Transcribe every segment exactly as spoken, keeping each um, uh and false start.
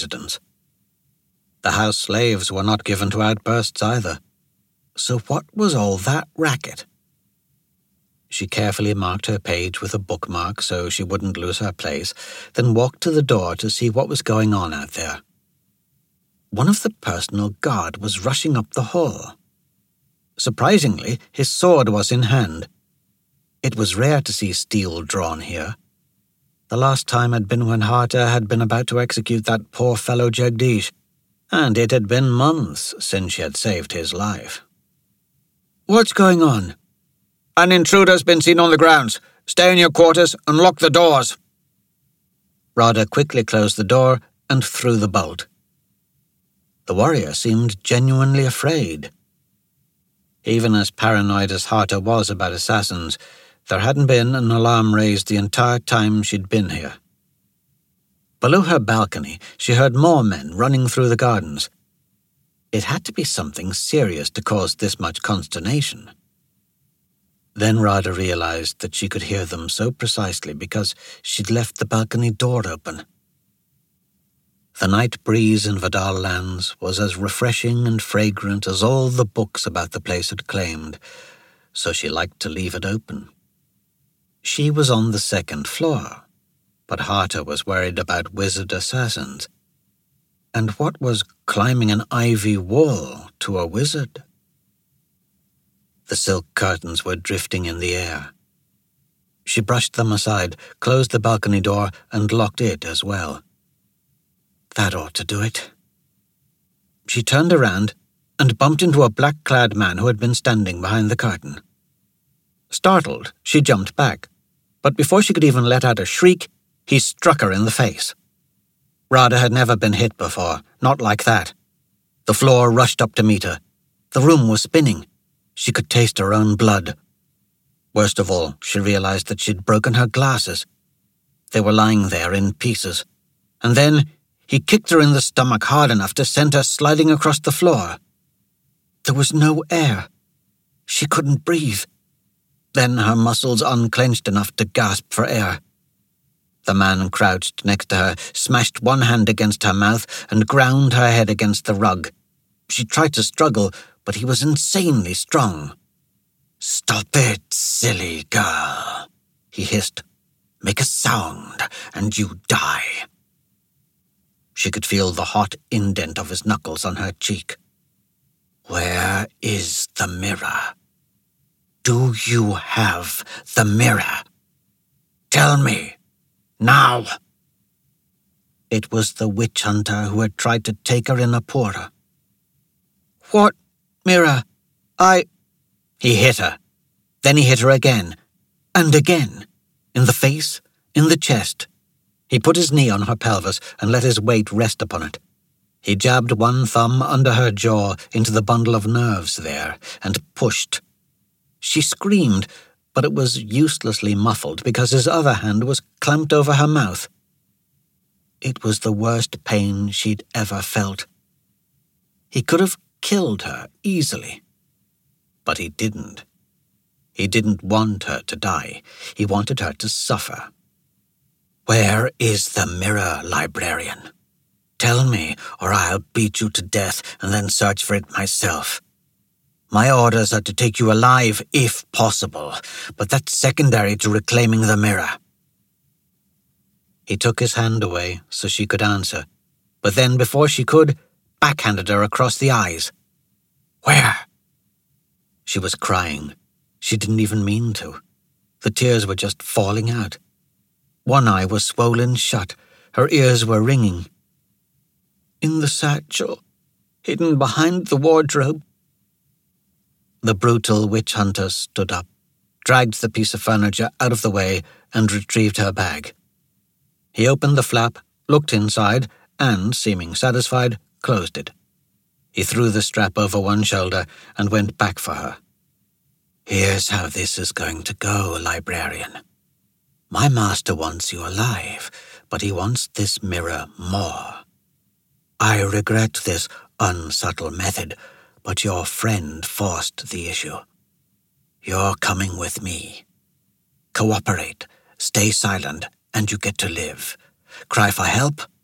residence. The house slaves were not given to outbursts either. So what was all that racket? She carefully marked her page with a bookmark so she wouldn't lose her place, then walked to the door to see what was going on out there. One of the personal guard was rushing up the hall. Surprisingly, his sword was in hand. It was rare to see steel drawn here. The last time had been when Harta had been about to execute that poor fellow Jagdish, and it had been months since she had saved his life. "What's going on?" "An intruder's been seen on the grounds. Stay in your quarters and lock the doors." Radha quickly closed the door and threw the bolt. The warrior seemed genuinely afraid. Even as paranoid as Harta was about assassins, there hadn't been an alarm raised the entire time she'd been here. Below her balcony, she heard more men running through the gardens. It had to be something serious to cause this much consternation. Then Radha realized that she could hear them so precisely because she'd left the balcony door open. The night breeze in Vidal Lands was as refreshing and fragrant as all the books about the place had claimed, so she liked to leave it open. She was on the second floor, but Harta was worried about wizard assassins. And what was climbing an ivy wall to a wizard? The silk curtains were drifting in the air. She brushed them aside, closed the balcony door, and locked it as well. That ought to do it. She turned around and bumped into a black-clad man who had been standing behind the curtain. Startled, she jumped back, but before she could even let out a shriek, he struck her in the face. Radha had never been hit before, not like that. The floor rushed up to meet her. The room was spinning. She could taste her own blood. Worst of all, she realized that she'd broken her glasses. They were lying there in pieces. And then he kicked her in the stomach hard enough to send her sliding across the floor. There was no air. She couldn't breathe. Then her muscles unclenched enough to gasp for air. The man crouched next to her, smashed one hand against her mouth, and ground her head against the rug. She tried to struggle, but he was insanely strong. "Stop it, silly girl," he hissed. "Make a sound, and you die." She could feel the hot indent of his knuckles on her cheek. "Where is the mirror? Do you have the mirror? Tell me, now." It was the witch hunter who had tried to take her in Apura. "What mirror? I—" He hit her. Then he hit her again, and again, in the face, in the chest. He put his knee on her pelvis and let his weight rest upon it. He jabbed one thumb under her jaw into the bundle of nerves there and pushed. She screamed, but it was uselessly muffled because his other hand was clamped over her mouth. It was the worst pain she'd ever felt. He could have killed her easily, but he didn't. He didn't want her to die. He wanted her to suffer. "Where is the mirror, librarian? Tell me, or I'll beat you to death and then search for it myself. My orders are to take you alive, if possible, but that's secondary to reclaiming the mirror." He took his hand away so she could answer, but then, before she could, backhanded her across the eyes. "Where?" She was crying. She didn't even mean to. The tears were just falling out. One eye was swollen shut. Her ears were ringing. "In the satchel, hidden behind the wardrobe." The brutal witch hunter stood up, dragged the piece of furniture out of the way, and retrieved her bag. He opened the flap, looked inside, and, seeming satisfied, closed it. He threw the strap over one shoulder and went back for her. "Here's how this is going to go, librarian. My master wants you alive, but he wants this mirror more. I regret this unsubtle method, but your friend forced the issue. You're coming with me. Cooperate, stay silent, and you get to live. Cry for help,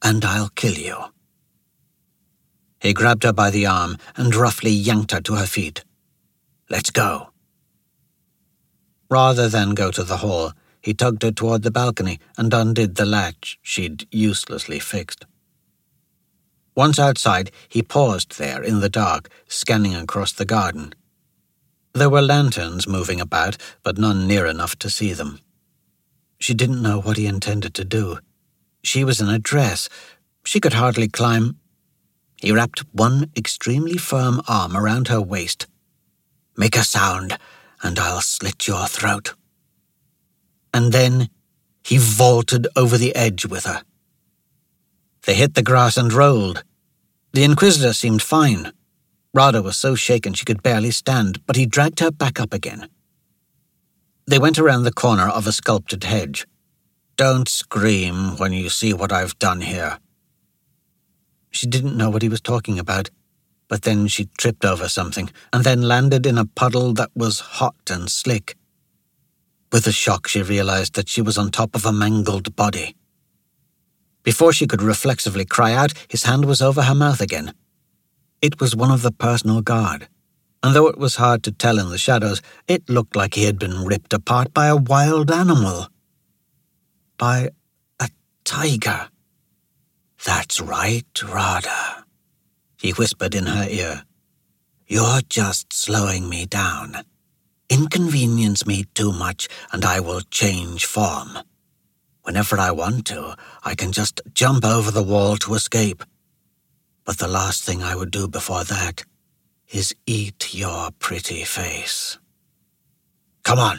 and I'll kill you." He grabbed her by the arm and roughly yanked her to her feet. "Let's go." Rather than go to the hall, he tugged her toward the balcony and undid the latch she'd uselessly fixed. Once outside, he paused there in the dark, scanning across the garden. There were lanterns moving about, but none near enough to see them. She didn't know what he intended to do. She was in a dress. She could hardly climb. He wrapped one extremely firm arm around her waist. "Make a sound, and I'll slit your throat." And then he vaulted over the edge with her. They hit the grass and rolled. The Inquisitor seemed fine. Radha was so shaken she could barely stand, but he dragged her back up again. They went around the corner of a sculpted hedge. "Don't scream when you see what I've done here." She didn't know what he was talking about, but then she tripped over something and then landed in a puddle that was hot and slick. With a shock, she realized that she was on top of a mangled body. Before she could reflexively cry out, his hand was over her mouth again. It was one of the personal guard, and though it was hard to tell in the shadows, it looked like he had been ripped apart by a wild animal. By a tiger. "That's right, Radha," he whispered in her ear. "You're just slowing me down. Inconvenience me too much, and I will change form. Whenever I want to, I can just jump over the wall to escape. But the last thing I would do before that is eat your pretty face. Come on."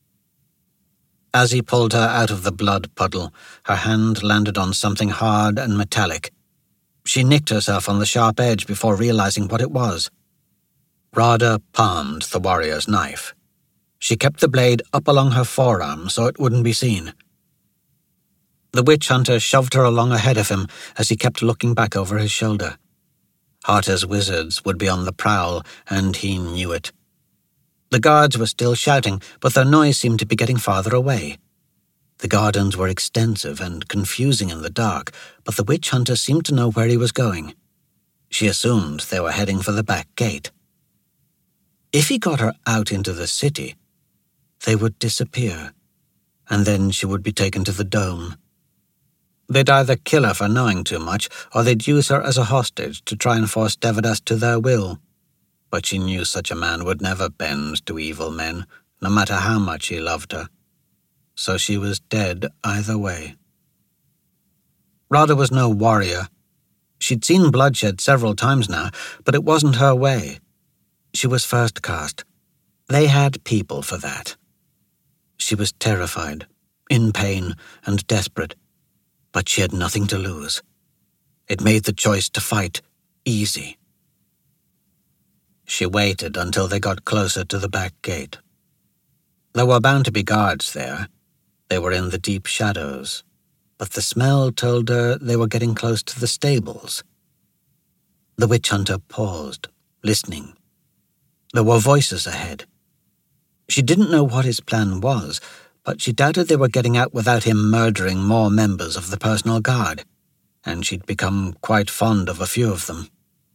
As he pulled her out of the blood puddle, her hand landed on something hard and metallic. She nicked herself on the sharp edge before realizing what it was. Radha palmed the warrior's knife. She kept the blade up along her forearm so it wouldn't be seen. The witch hunter shoved her along ahead of him as he kept looking back over his shoulder. Harta's wizards would be on the prowl, and he knew it. The guards were still shouting, but their noise seemed to be getting farther away. The gardens were extensive and confusing in the dark, but the witch hunter seemed to know where he was going. She assumed they were heading for the back gate. If he got her out into the city, they would disappear, and then she would be taken to the dome. They'd either kill her for knowing too much, or they'd use her as a hostage to try and force Devadass to their will. But she knew such a man would never bend to evil men, no matter how much he loved her. So she was dead either way. Radha was no warrior. She'd seen bloodshed several times now, but it wasn't her way. She was first caste. They had people for that. She was terrified, in pain, and desperate, but she had nothing to lose. It made the choice to fight easy. She waited until they got closer to the back gate. There were bound to be guards there. They were in the deep shadows, but the smell told her they were getting close to the stables. The witch hunter paused, listening. There were voices ahead. She didn't know what his plan was, but she doubted they were getting out without him murdering more members of the personal guard, and she'd become quite fond of a few of them.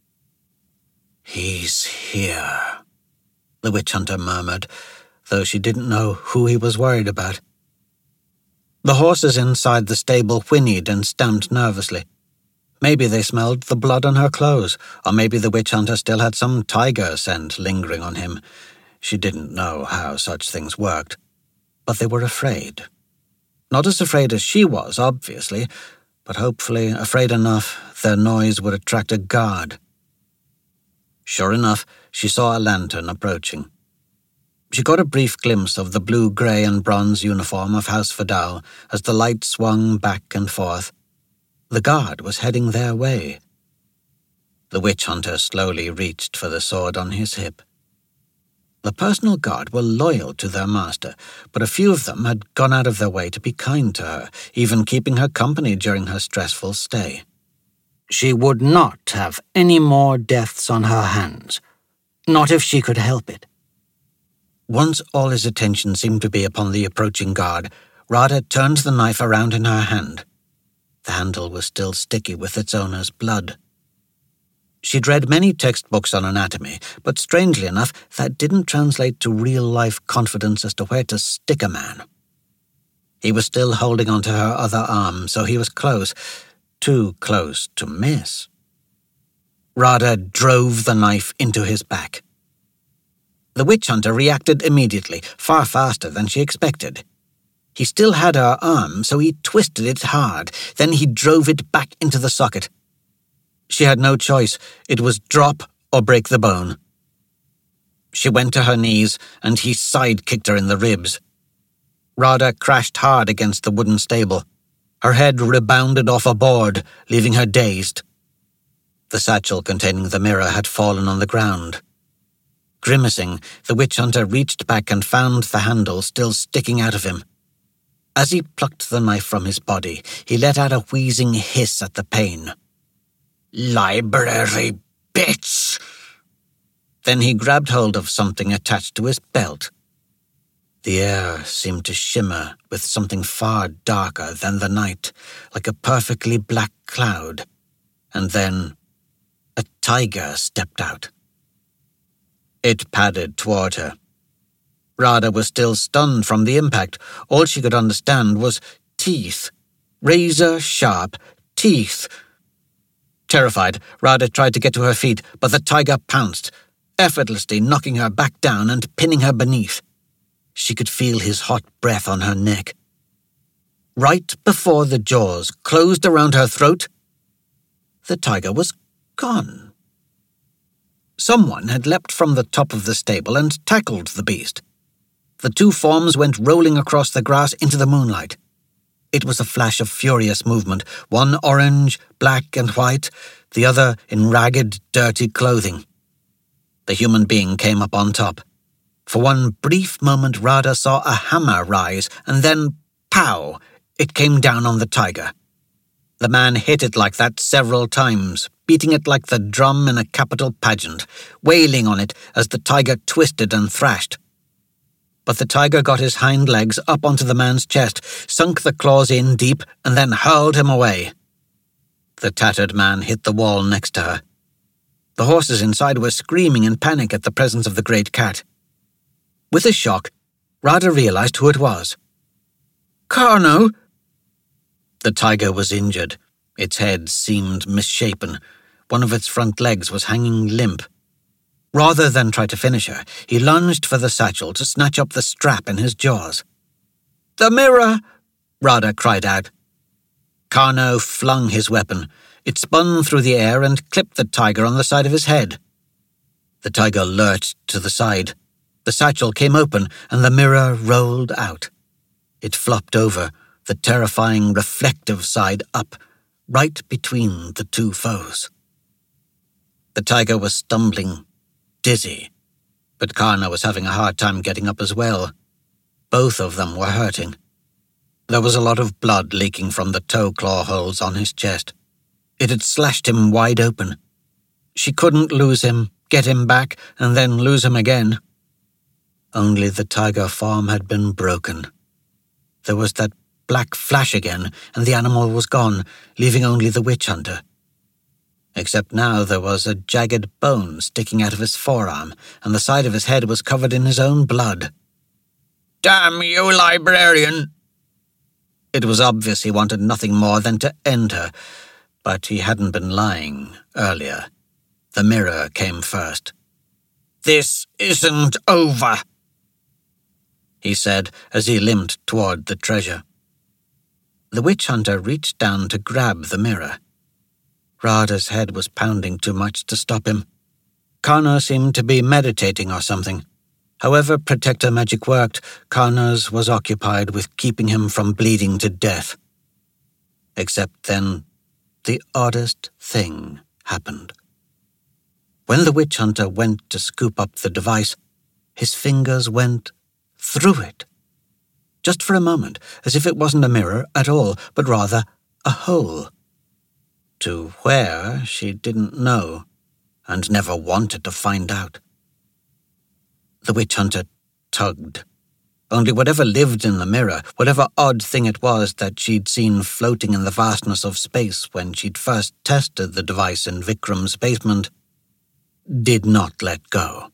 "He's here," the witch hunter murmured, though she didn't know who he was worried about. The horses inside the stable whinnied and stamped nervously. Maybe they smelled the blood on her clothes, or maybe the witch hunter still had some tiger scent lingering on him. She didn't know how such things worked, but they were afraid. Not as afraid as she was, obviously, but hopefully afraid enough their noise would attract a guard. Sure enough, she saw a lantern approaching. She got a brief glimpse of the blue, grey and bronze uniform of House Vidal as the light swung back and forth. The guard was heading their way. The witch hunter slowly reached for the sword on his hip. The personal guard were loyal to their master, but a few of them had gone out of their way to be kind to her, even keeping her company during her stressful stay. She would not have any more deaths on her hands, not if she could help it. Once all his attention seemed to be upon the approaching guard, Radha turned the knife around in her hand. The handle was still sticky with its owner's blood. She'd read many textbooks on anatomy, but strangely enough, that didn't translate to real-life confidence as to where to stick a man. He was still holding onto her other arm, so he was close, too close to miss. Radha drove the knife into his back. The witch hunter reacted immediately, far faster than she expected. He still had her arm, so he twisted it hard, then he drove it back into the socket. She had no choice. It was drop or break the bone. She went to her knees, and he side-kicked her in the ribs. Radha crashed hard against the wooden stable. Her head rebounded off a board, leaving her dazed. The satchel containing the mirror had fallen on the ground. Grimacing, the witch hunter reached back and found the handle still sticking out of him. As he plucked the knife from his body, he let out a wheezing hiss at the pain. "Library, bitch!" Then he grabbed hold of something attached to his belt. The air seemed to shimmer with something far darker than the night, like a perfectly black cloud. And then a tiger stepped out. It padded toward her. Radha was still stunned from the impact. All she could understand was teeth. Razor-sharp teeth. Terrified, Radha tried to get to her feet, but the tiger pounced, effortlessly knocking her back down and pinning her beneath. She could feel his hot breath on her neck. Right before the jaws closed around her throat, the tiger was gone. Someone had leapt from the top of the stable and tackled the beast. The two forms went rolling across the grass into the moonlight. It was a flash of furious movement, one orange, black and white, the other in ragged, dirty clothing. The human being came up on top. For one brief moment, Radha saw a hammer rise, and then, pow, it came down on the tiger. The man hit it like that several times, beating it like the drum in a capital pageant, wailing on it as the tiger twisted and thrashed. But the tiger got his hind legs up onto the man's chest, sunk the claws in deep, and then hurled him away. The tattered man hit the wall next to her. The horses inside were screaming in panic at the presence of the great cat. With a shock, Radha realized who it was. "Karno!" The tiger was injured. Its head seemed misshapen. One of its front legs was hanging limp. Rather than try to finish her, he lunged for the satchel to snatch up the strap in his jaws. "The mirror!" Radha cried out. Karno flung his weapon. It spun through the air and clipped the tiger on the side of his head. The tiger lurched to the side. The satchel came open and the mirror rolled out. It flopped over, the terrifying reflective side up, right between the two foes. The tiger was stumbling, dizzy, but Karna was having a hard time getting up as well. Both of them were hurting. There was a lot of blood leaking from the toe claw holes on his chest. It had slashed him wide open. She couldn't lose him, get him back, and then lose him again. Only the tiger form had been broken. There was that black flash again, and the animal was gone, leaving only the witch hunter. Except now there was a jagged bone sticking out of his forearm, and the side of his head was covered in his own blood. "Damn you, librarian!" It was obvious he wanted nothing more than to end her, but he hadn't been lying earlier. The mirror came first. "This isn't over," he said as he limped toward the treasure. The witch hunter reached down to grab the mirror. Radha's head was pounding too much to stop him. Karna seemed to be meditating or something. However protector magic worked, Karna's was occupied with keeping him from bleeding to death. Except then, the oddest thing happened. When the witch hunter went to scoop up the device, his fingers went through it. Just for a moment, as if it wasn't a mirror at all, but rather a hole. To where, she didn't know, and never wanted to find out. The witch hunter tugged. Only whatever lived in the mirror, whatever odd thing it was that she'd seen floating in the vastness of space when she'd first tested the device in Vikram's basement, did not let go.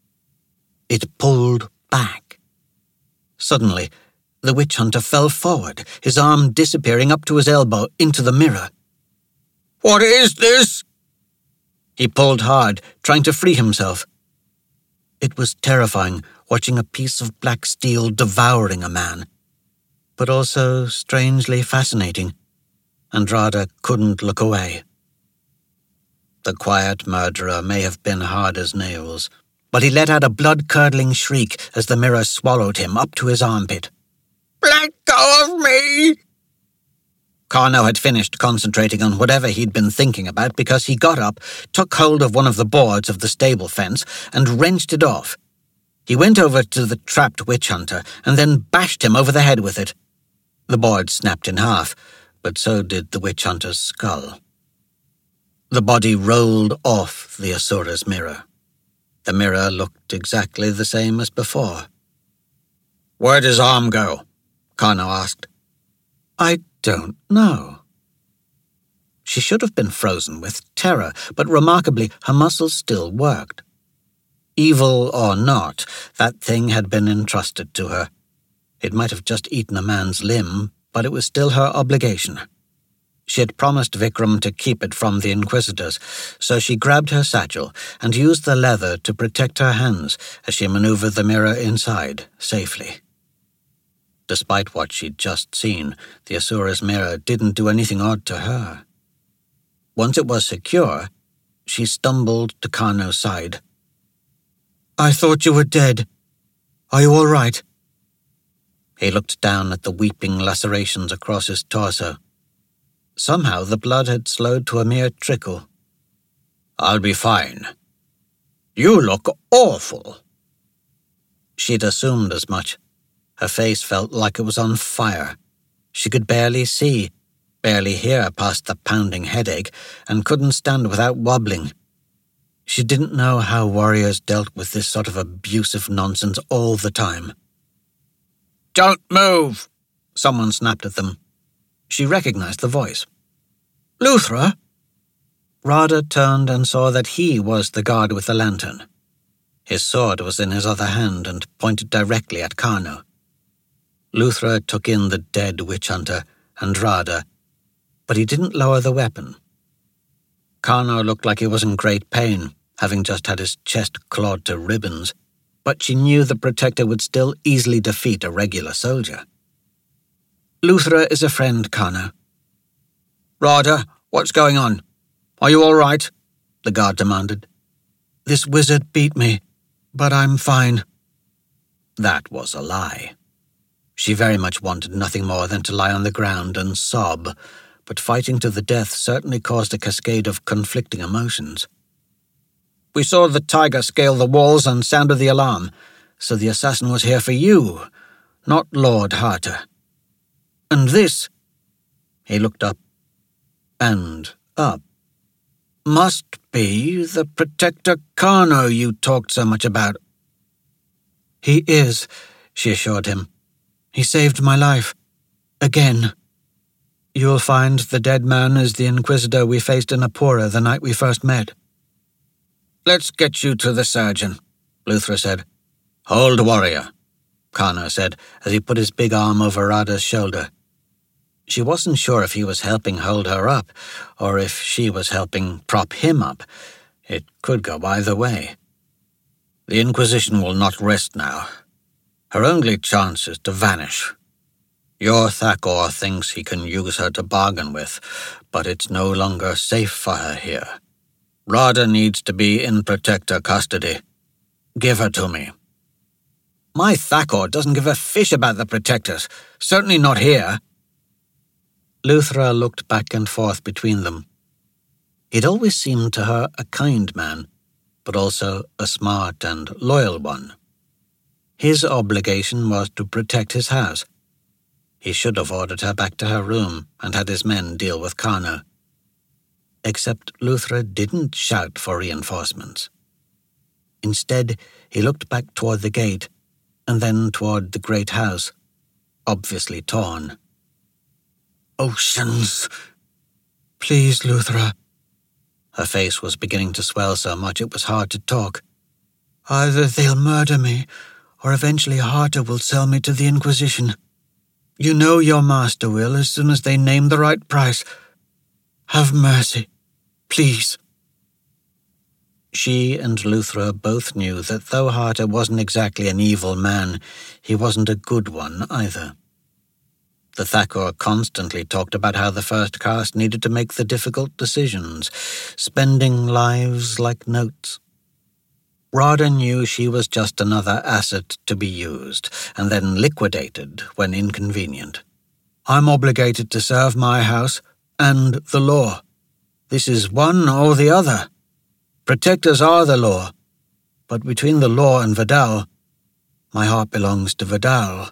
It pulled back. Suddenly, the witch hunter fell forward, his arm disappearing up to his elbow into the mirror. "What is this?" He pulled hard, trying to free himself. It was terrifying, watching a piece of black steel devouring a man, but also strangely fascinating, and Radha couldn't look away. The quiet murderer may have been hard as nails, but he let out a blood-curdling shriek as the mirror swallowed him up to his armpit. "Let go of me!" Karno had finished concentrating on whatever he'd been thinking about because he got up, took hold of one of the boards of the stable fence, and wrenched it off. He went over to the trapped witch hunter and then bashed him over the head with it. The board snapped in half, but so did the witch hunter's skull. The body rolled off the Asura's mirror. The mirror looked exactly the same as before. "Where'd his arm go?" Karno asked. "I don't know." She should have been frozen with terror, but remarkably, her muscles still worked. Evil or not, that thing had been entrusted to her. It might have just eaten a man's limb, but it was still her obligation. She had promised Vikram to keep it from the Inquisitors, so she grabbed her satchel and used the leather to protect her hands as she maneuvered the mirror inside safely. Despite what she'd just seen, the Asura's mirror didn't do anything odd to her. Once it was secure, she stumbled to Karno's side. "I thought you were dead. Are you all right?" He looked down at the weeping lacerations across his torso. Somehow the blood had slowed to a mere trickle. "I'll be fine. You look awful." She'd assumed as much. Her face felt like it was on fire. She could barely see, barely hear past the pounding headache, and couldn't stand without wobbling. She didn't know how warriors dealt with this sort of abusive nonsense all the time. "Don't move!" Someone snapped at them. She recognized the voice. "Luthra?" Radha turned and saw that he was the guard with the lantern. His sword was in his other hand and pointed directly at Karno. Luthra took in the dead witch hunter and Radha, but he didn't lower the weapon. Karno looked like he was in great pain, having just had his chest clawed to ribbons, but she knew the Protector would still easily defeat a regular soldier. "Luthra is a friend, Karno." "Radha, what's going on? Are you all right?" the guard demanded. "This wizard beat me, but I'm fine." That was a lie. She very much wanted nothing more than to lie on the ground and sob, but fighting to the death certainly caused a cascade of conflicting emotions. "We saw the tiger scale the walls and sounded the alarm, so the assassin was here for you, not Lord Harter. And this," he looked up and up, "must be the Protector Karno you talked so much about." "He is," she assured him. "He saved my life. Again. You'll find the dead man is the Inquisitor we faced in Apura the night we first met." "Let's get you to the surgeon," Luthra said. "Hold, warrior," Karno said as he put his big arm over Radha's shoulder. She wasn't sure if he was helping hold her up, or if she was helping prop him up. It could go either way. "The Inquisition will not rest now. Her only chance is to vanish. Your Thakor thinks he can use her to bargain with, but it's no longer safe for her here. Radha needs to be in Protector custody. Give her to me." "My Thakor doesn't give a fish about the Protectors, certainly not here." Luthra looked back and forth between them. He'd always seemed to her a kind man, but also a smart and loyal one. His obligation was to protect his house. He should have ordered her back to her room and had his men deal with Karno. Except Luthra didn't shout for reinforcements. Instead, he looked back toward the gate, and then toward the great house, obviously torn. "Oceans! Please, Luthra." Her face was beginning to swell so much it was hard to talk. "Either they'll murder me, or eventually Harta will sell me to the Inquisition. You know your master will as soon as they name the right price. Have mercy, please." She and Luthra both knew that though Harta wasn't exactly an evil man, he wasn't a good one either. The Thakur constantly talked about how the First Caste needed to make the difficult decisions, spending lives like notes. Radha knew she was just another asset to be used, and then liquidated when inconvenient. "I'm obligated to serve my house and the law. This is one or the other. Protectors are the law, but between the law and Vidal, my heart belongs to Vidal.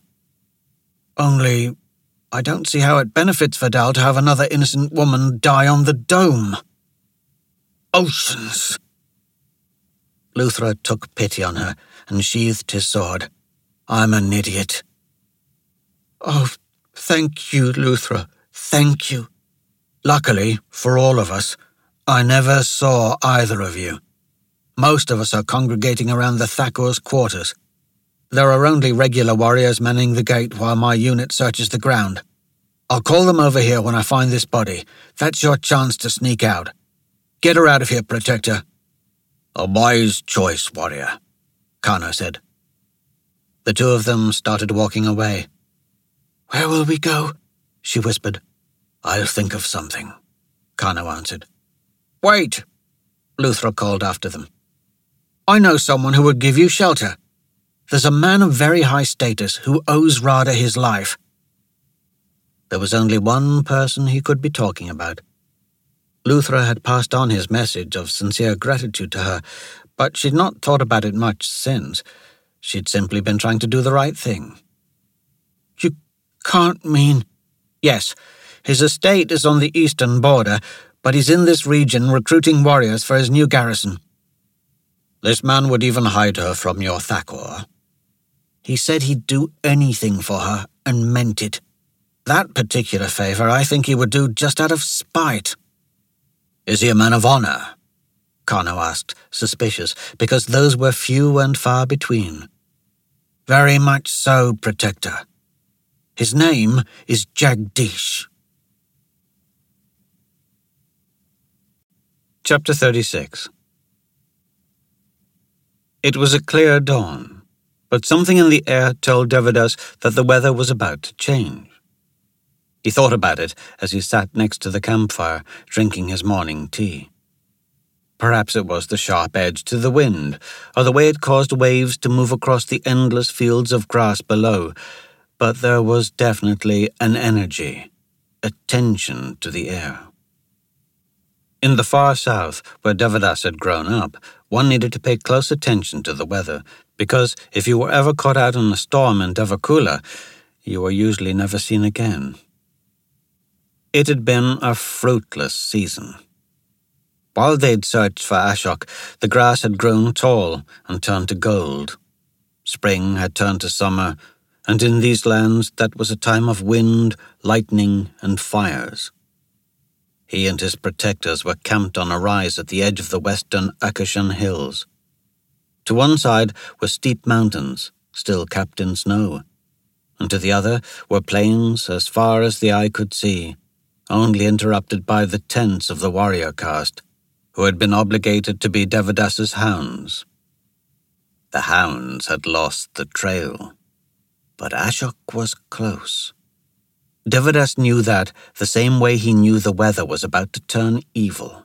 Only, I don't see how it benefits Vidal to have another innocent woman die on the dome. Oceans!" Luthra took pity on her and sheathed his sword. "I'm an idiot." "Oh, thank you, Luthra, thank you. Luckily, for all of us, I never saw either of you. Most of us are congregating around the Thakur's quarters. There are only regular warriors manning the gate while my unit searches the ground. I'll call them over here when I find this body. That's your chance to sneak out. Get her out of here, Protector." "A wise choice, warrior," Kano said. The two of them started walking away. "Where will we go?" she whispered. "I'll think of something," Kano answered. "Wait," Luthra called after them. "I know someone who would give you shelter. There's a man of very high status who owes Radha his life." There was only one person he could be talking about. Luthra had passed on his message of sincere gratitude to her, but she'd not thought about it much since. She'd simply been trying to do the right thing. "You can't mean—" "Yes, his estate is on the eastern border, but he's in this region recruiting warriors for his new garrison. This man would even hide her from your Thakur. He said he'd do anything for her, and meant it. That particular favor I think he would do just out of spite." "Is he a man of honor?" Kano asked, suspicious, because those were few and far between. "Very much so, Protector. His name is Jagdish." Chapter thirty-six. It was a clear dawn, but something in the air told Devadas that the weather was about to change. He thought about it as he sat next to the campfire, drinking his morning tea. Perhaps it was the sharp edge to the wind, or the way it caused waves to move across the endless fields of grass below, but there was definitely an energy, a tension to the air. In the far south, where Devadas had grown up, one needed to pay close attention to the weather, because if you were ever caught out in a storm in Devakula, you were usually never seen again. It had been a fruitless season. While they'd searched for Ashok, the grass had grown tall and turned to gold. Spring had turned to summer, and in these lands that was a time of wind, lightning, and fires. He and his protectors were camped on a rise at the edge of the western Akashan hills. To one side were steep mountains, still capped in snow, and to the other were plains as far as the eye could see, only interrupted by the tents of the warrior caste, who had been obligated to be Devadas's hounds. The hounds had lost the trail, but Ashok was close. Devadas knew that the same way he knew the weather was about to turn evil.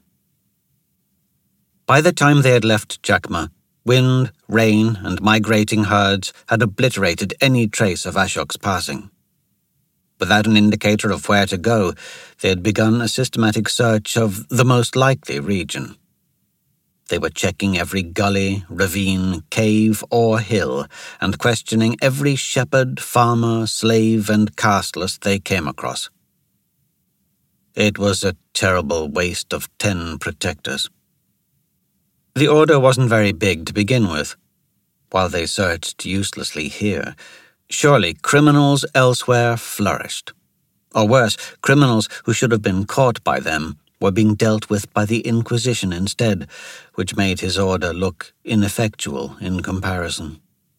By the time they had left Jakma, wind, rain, and migrating herds had obliterated any trace of Ashok's passing. Without an indicator of where to go, they had begun a systematic search of the most likely region. They were checking every gully, ravine, cave, or hill, and questioning every shepherd, farmer, slave, and casteless they came across. It was a terrible waste of ten protectors. The order wasn't very big to begin with. while they searched uselessly here, surely criminals elsewhere flourished. Or worse, criminals who should have been caught by them were being dealt with by the Inquisition instead, which made his order look ineffectual in comparison.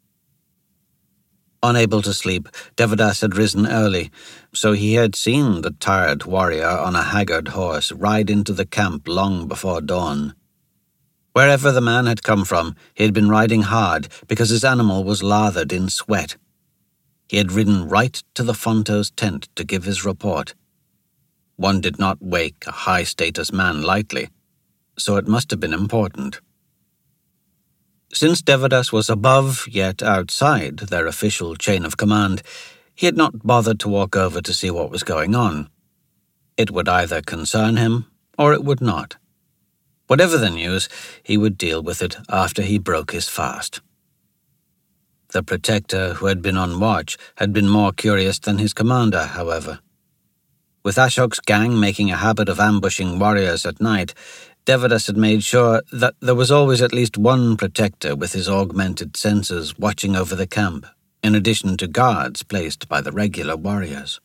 Unable to sleep, Devadas had risen early, so he had seen the tired warrior on a haggard horse ride into the camp long before dawn. Wherever the man had come from, he had been riding hard because his animal was lathered in sweat. He had ridden right to the Fonto's tent to give his report. One did not wake a high-status man lightly, so it must have been important. Since Devadas was above, yet outside, their official chain of command, he had not bothered to walk over to see what was going on. It would either concern him, or it would not. Whatever the news, he would deal with it after he broke his fast. The protector who had been on watch had been more curious than his commander, however. With Ashok's gang making a habit of ambushing warriors at night, Devadas had made sure that there was always at least one protector with his augmented senses watching over the camp, in addition to guards placed by the regular warriors.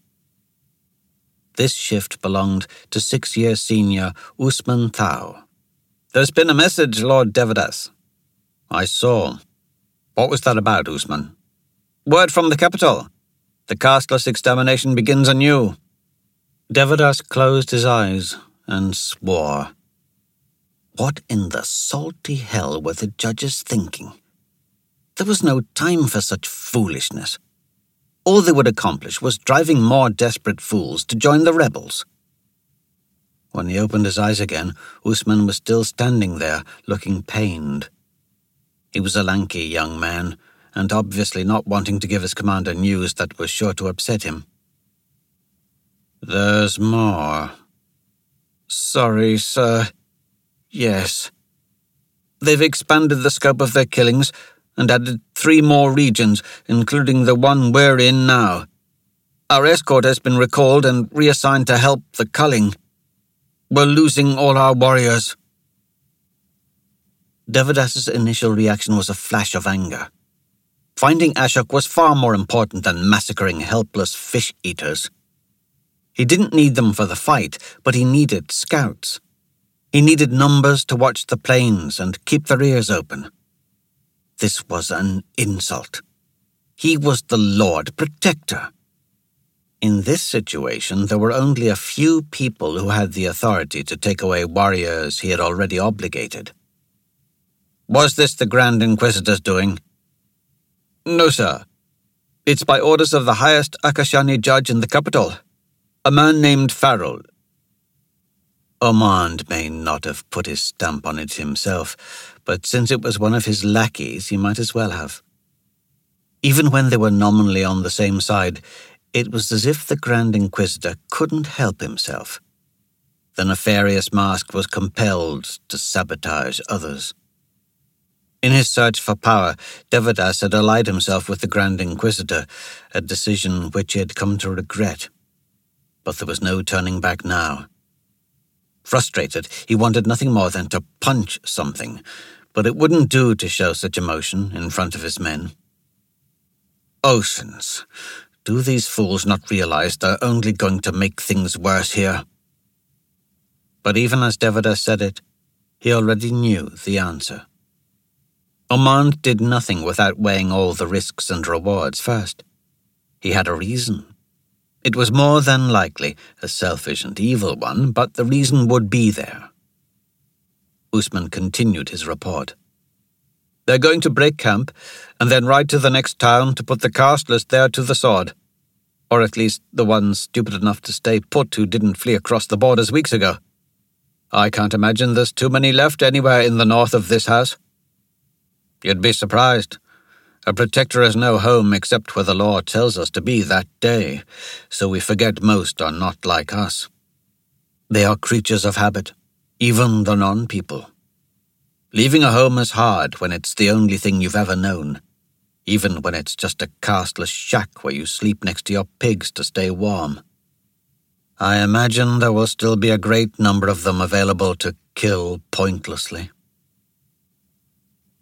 This shift belonged to six-year senior Usman Thao. "There's been a message, Lord Devadas." "I saw. What was that about, Usman?" "Word from the capital. The casteless extermination begins anew." Devadas closed his eyes and swore. What in the salty hell were the judges thinking? There was no time for such foolishness. All they would accomplish was driving more desperate fools to join the rebels. When he opened his eyes again, Usman was still standing there, looking pained. He was a lanky young man, and obviously not wanting to give his commander news that was sure to upset him. "There's more." "Sorry, sir. Yes. They've expanded the scope of their killings and added three more regions, including the one we're in now. Our escort has been recalled and reassigned to help the culling. We're losing all our warriors." Devadas's initial reaction was a flash of anger. Finding Ashok was far more important than massacring helpless fish-eaters. He didn't need them for the fight, but he needed scouts. He needed numbers to watch the plains and keep their ears open. This was an insult. He was the Lord Protector. In this situation, there were only a few people who had the authority to take away warriors he had already obligated. "Was this the Grand Inquisitor's doing?" "No, sir. It's by orders of the highest Akashani judge in the capital, a man named Farrell." Omand may not have put his stamp on it himself, but since it was one of his lackeys, he might as well have. Even when they were nominally on the same side, it was as if the Grand Inquisitor couldn't help himself. The nefarious mask was compelled to sabotage others. In his search for power, Devadas had allied himself with the Grand Inquisitor, a decision which he had come to regret. But there was no turning back now. Frustrated, he wanted nothing more than to punch something, but it wouldn't do to show such emotion in front of his men. Oceans, do these fools not realize they're only going to make things worse here? But even as Devadas said it, he already knew the answer. Omand did nothing without weighing all the risks and rewards first. He had a reason. It was more than likely a selfish and evil one, but the reason would be there. Usman continued his report. "They're going to break camp and then ride to the next town to put the casteless there to the sword. Or at least the ones stupid enough to stay put who didn't flee across the borders weeks ago. I can't imagine there's too many left anywhere in the north of this house. You'd be surprised. A protector has no home except where the law tells us to be that day, so we forget most are not like us. They are creatures of habit, even the non-people. Leaving a home is hard when it's the only thing you've ever known, even when it's just a castless shack where you sleep next to your pigs to stay warm. I imagine there will still be a great number of them available to kill pointlessly."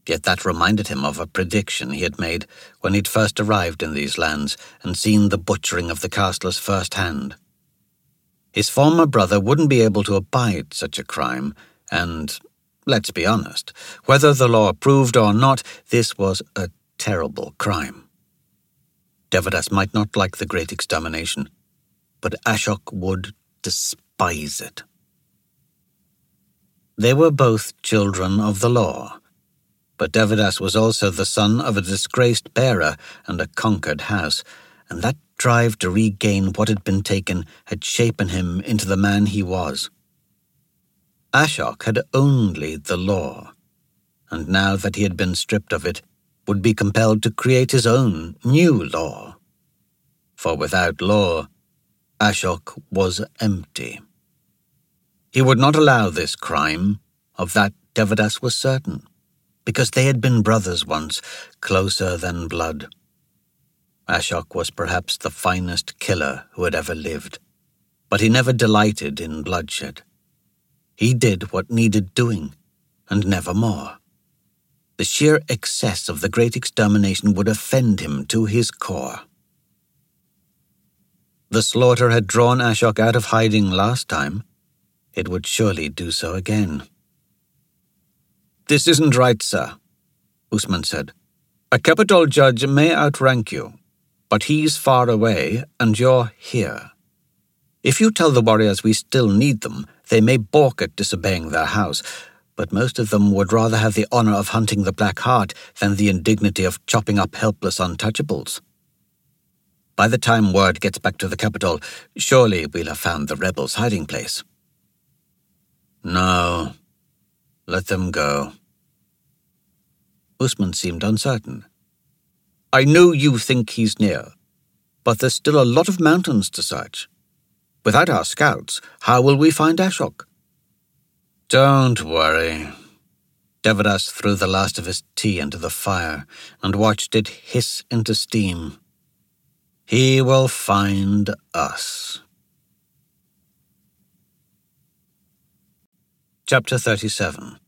Yet that reminded him of a prediction he had made when he'd first arrived in these lands and seen the butchering of the castlers firsthand. His former brother wouldn't be able to abide such a crime, and, let's be honest, whether the law approved or not, this was a terrible crime. Devadas might not like the Great Extermination, but Ashok would despise it. They were both children of the law, but Devadas was also the son of a disgraced bearer and a conquered house, and that drive to regain what had been taken had shapen him into the man he was. Ashok had only the law, and now that he had been stripped of it, would be compelled to create his own new law. For without law, Ashok was empty. He would not allow this crime, of that Devadas was certain, because they had been brothers once, closer than blood. Ashok was perhaps the finest killer who had ever lived, but he never delighted in bloodshed. He did what needed doing, and never more. The sheer excess of the Great Extermination would offend him to his core. The slaughter had drawn Ashok out of hiding last time. It would surely do so again. "This isn't right, sir," Usman said. "A capital judge may outrank you, but he's far away and you're here. If you tell the warriors we still need them, they may balk at disobeying their house, but most of them would rather have the honor of hunting the Black Heart than the indignity of chopping up helpless untouchables. By the time word gets back to the capital, surely we'll have found the rebels' hiding place." "No, let them go." Usman seemed uncertain. "I know you think he's near, but there's still a lot of mountains to search. Without our scouts, how will we find Ashok?" "Don't worry." Devadas threw the last of his tea into the fire and watched it hiss into steam. "He will find us." Chapter thirty-seven.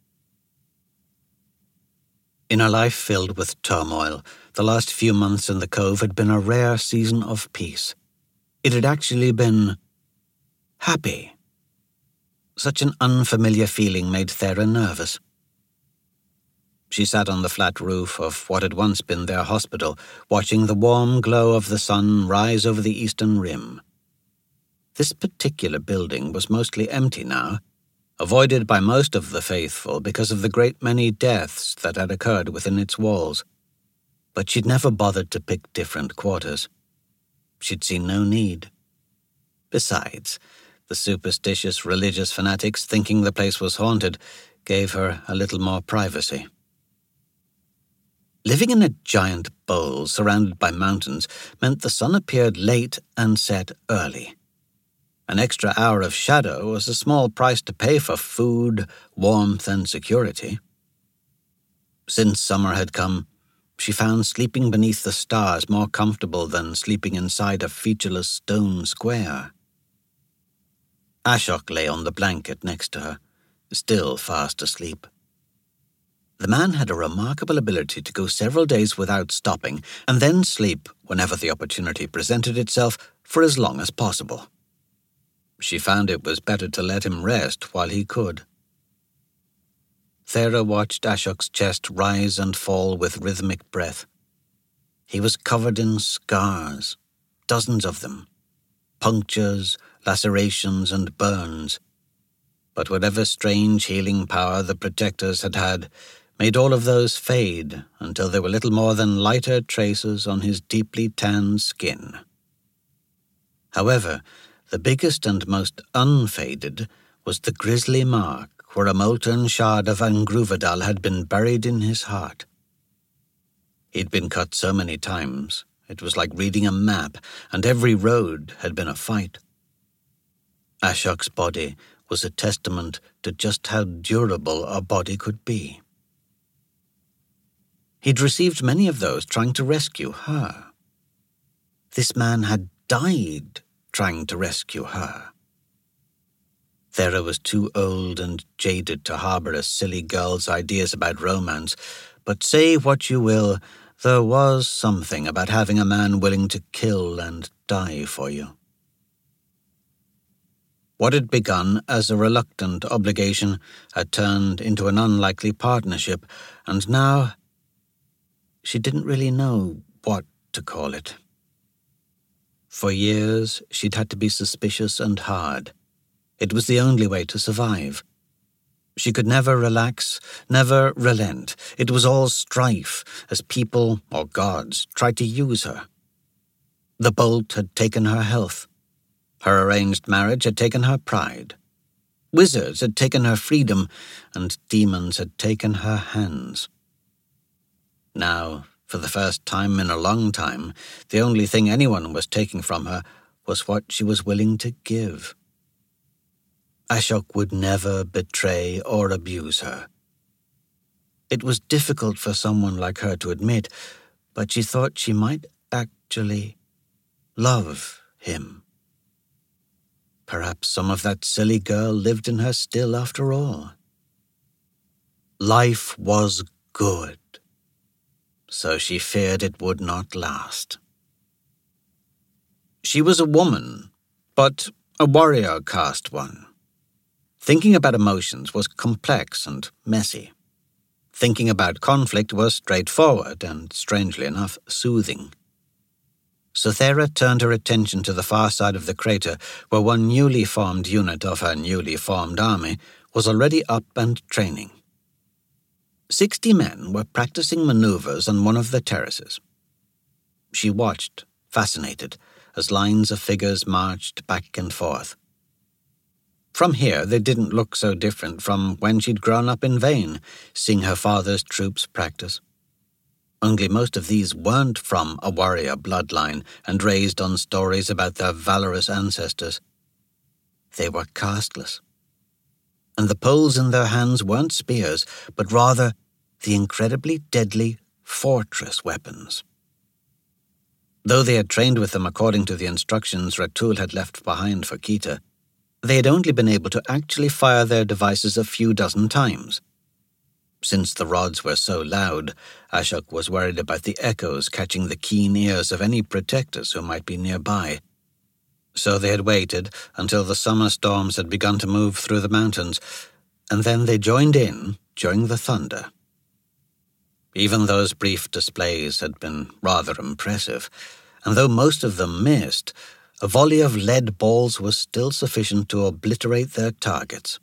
In a life filled with turmoil, the last few months in the Cove had been a rare season of peace. It had actually been happy. Such an unfamiliar feeling made Thera nervous. She sat on the flat roof of what had once been their hospital, watching the warm glow of the sun rise over the eastern rim. This particular building was mostly empty now, avoided by most of the faithful because of the great many deaths that had occurred within its walls. But she'd never bothered to pick different quarters. She'd seen no need. Besides, the superstitious religious fanatics thinking the place was haunted gave her a little more privacy. Living in a giant bowl surrounded by mountains meant the sun appeared late and set early. An extra hour of shadow was a small price to pay for food, warmth, and security. Since summer had come, she found sleeping beneath the stars more comfortable than sleeping inside a featureless stone square. Ashok lay on the blanket next to her, still fast asleep. The man had a remarkable ability to go several days without stopping and then sleep whenever the opportunity presented itself for as long as possible. She found it was better to let him rest while he could. Thera watched Ashok's chest rise and fall with rhythmic breath. He was covered in scars, dozens of them, punctures, lacerations, and burns. But whatever strange healing power the protectors had had made all of those fade until they were little more than lighter traces on his deeply tanned skin. However, the biggest and most unfaded was the grisly mark where a molten shard of Angruvadal had been buried in his heart. He'd been cut so many times, it was like reading a map, and every road had been a fight. Ashok's body was a testament to just how durable a body could be. He'd received many of those trying to rescue her. This man had died trying to rescue her. Thera was too old and jaded to harbor a silly girl's ideas about romance, but say what you will, there was something about having a man willing to kill and die for you. What had begun as a reluctant obligation had turned into an unlikely partnership, and now she didn't really know what to call it. For years, she'd had to be suspicious and hard. It was the only way to survive. She could never relax, never relent. It was all strife, as people, or gods, tried to use her. The bolt had taken her health. Her arranged marriage had taken her pride. Wizards had taken her freedom, and demons had taken her hands. Now, for the first time in a long time, the only thing anyone was taking from her was what she was willing to give. Ashok would never betray or abuse her. It was difficult for someone like her to admit, but she thought she might actually love him. Perhaps some of that silly girl lived in her still after all. Life was good, so she feared it would not last. She was a woman, but a warrior caste one. Thinking about emotions was complex and messy. Thinking about conflict was straightforward and, strangely enough, soothing. Cythera turned her attention to the far side of the crater, where one newly formed unit of her newly formed army was already up and training. Sixty men were practicing maneuvers on one of the terraces. She watched, fascinated, as lines of figures marched back and forth. From here, they didn't look so different from when she'd grown up in Vane, seeing her father's troops practice. Only most of these weren't from a warrior bloodline and raised on stories about their valorous ancestors. They were casteless. And the poles in their hands weren't spears, but rather the incredibly deadly fortress weapons. Though they had trained with them according to the instructions Ratul had left behind for Kita, they had only been able to actually fire their devices a few dozen times. Since the rods were so loud, Ashok was worried about the echoes catching the keen ears of any protectors who might be nearby. So they had waited until the summer storms had begun to move through the mountains, and then they joined in during the thunder. Even those brief displays had been rather impressive, and though most of them missed, a volley of lead balls was still sufficient to obliterate their targets.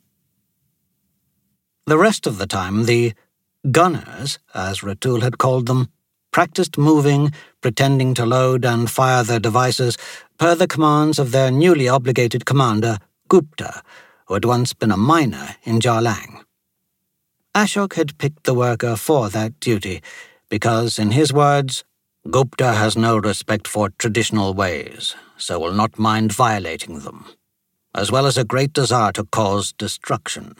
The rest of the time, the gunners, as Ratul had called them, practiced moving, pretending to load and fire their devices per the commands of their newly obligated commander, Gupta, who had once been a miner in Jarlang. Ashok had picked the worker for that duty because, in his words, Gupta has no respect for traditional ways, so will not mind violating them, as well as a great desire to cause destruction.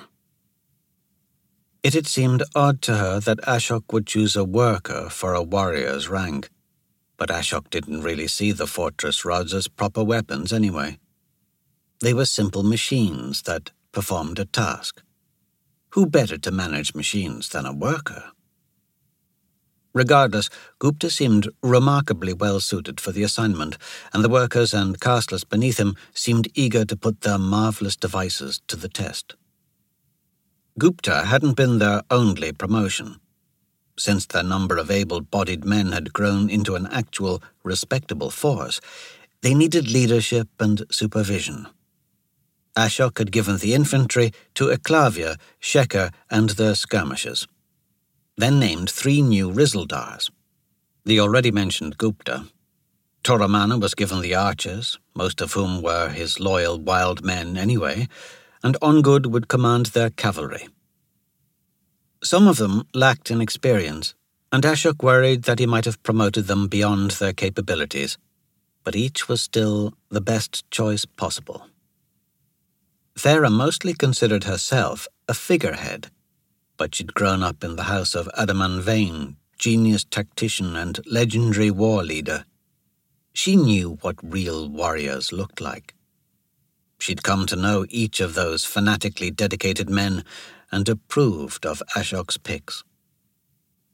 It had seemed odd to her that Ashok would choose a worker for a warrior's rank, but Ashok didn't really see the fortress rods as proper weapons anyway. They were simple machines that performed a task. Who better to manage machines than a worker? Regardless, Gupta seemed remarkably well suited for the assignment, and the workers and casteless beneath him seemed eager to put their marvelous devices to the test. Gupta hadn't been their only promotion. Since their number of able-bodied men had grown into an actual, respectable force, they needed leadership and supervision. Ashok had given the infantry to Eklavya, Shekhar, and their skirmishers. Then named three new Rizaldars. The already mentioned Gupta. Toramana was given the archers, most of whom were his loyal wild men anyway, and Ongud would command their cavalry. Some of them lacked in experience, and Ashok worried that he might have promoted them beyond their capabilities, but each was still the best choice possible. Thera mostly considered herself a figurehead, but she'd grown up in the house of Adaman Vane, genius tactician and legendary war leader. She knew what real warriors looked like. She'd come to know each of those fanatically dedicated men and approved of Ashok's picks.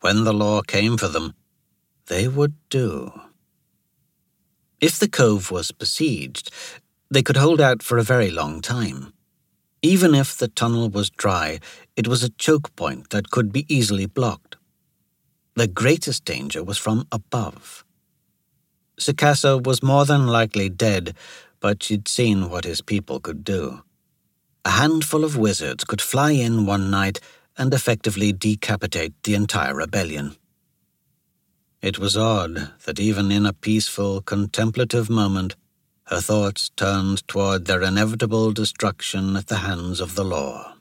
When the law came for them, they would do. If the cove was besieged, they could hold out for a very long time. Even if the tunnel was dry, it was a choke point that could be easily blocked. The greatest danger was from above. Sukasa was more than likely dead, but she'd seen what his people could do. A handful of wizards could fly in one night and effectively decapitate the entire rebellion. It was odd that even in a peaceful, contemplative moment, her thoughts turned toward their inevitable destruction at the hands of the law.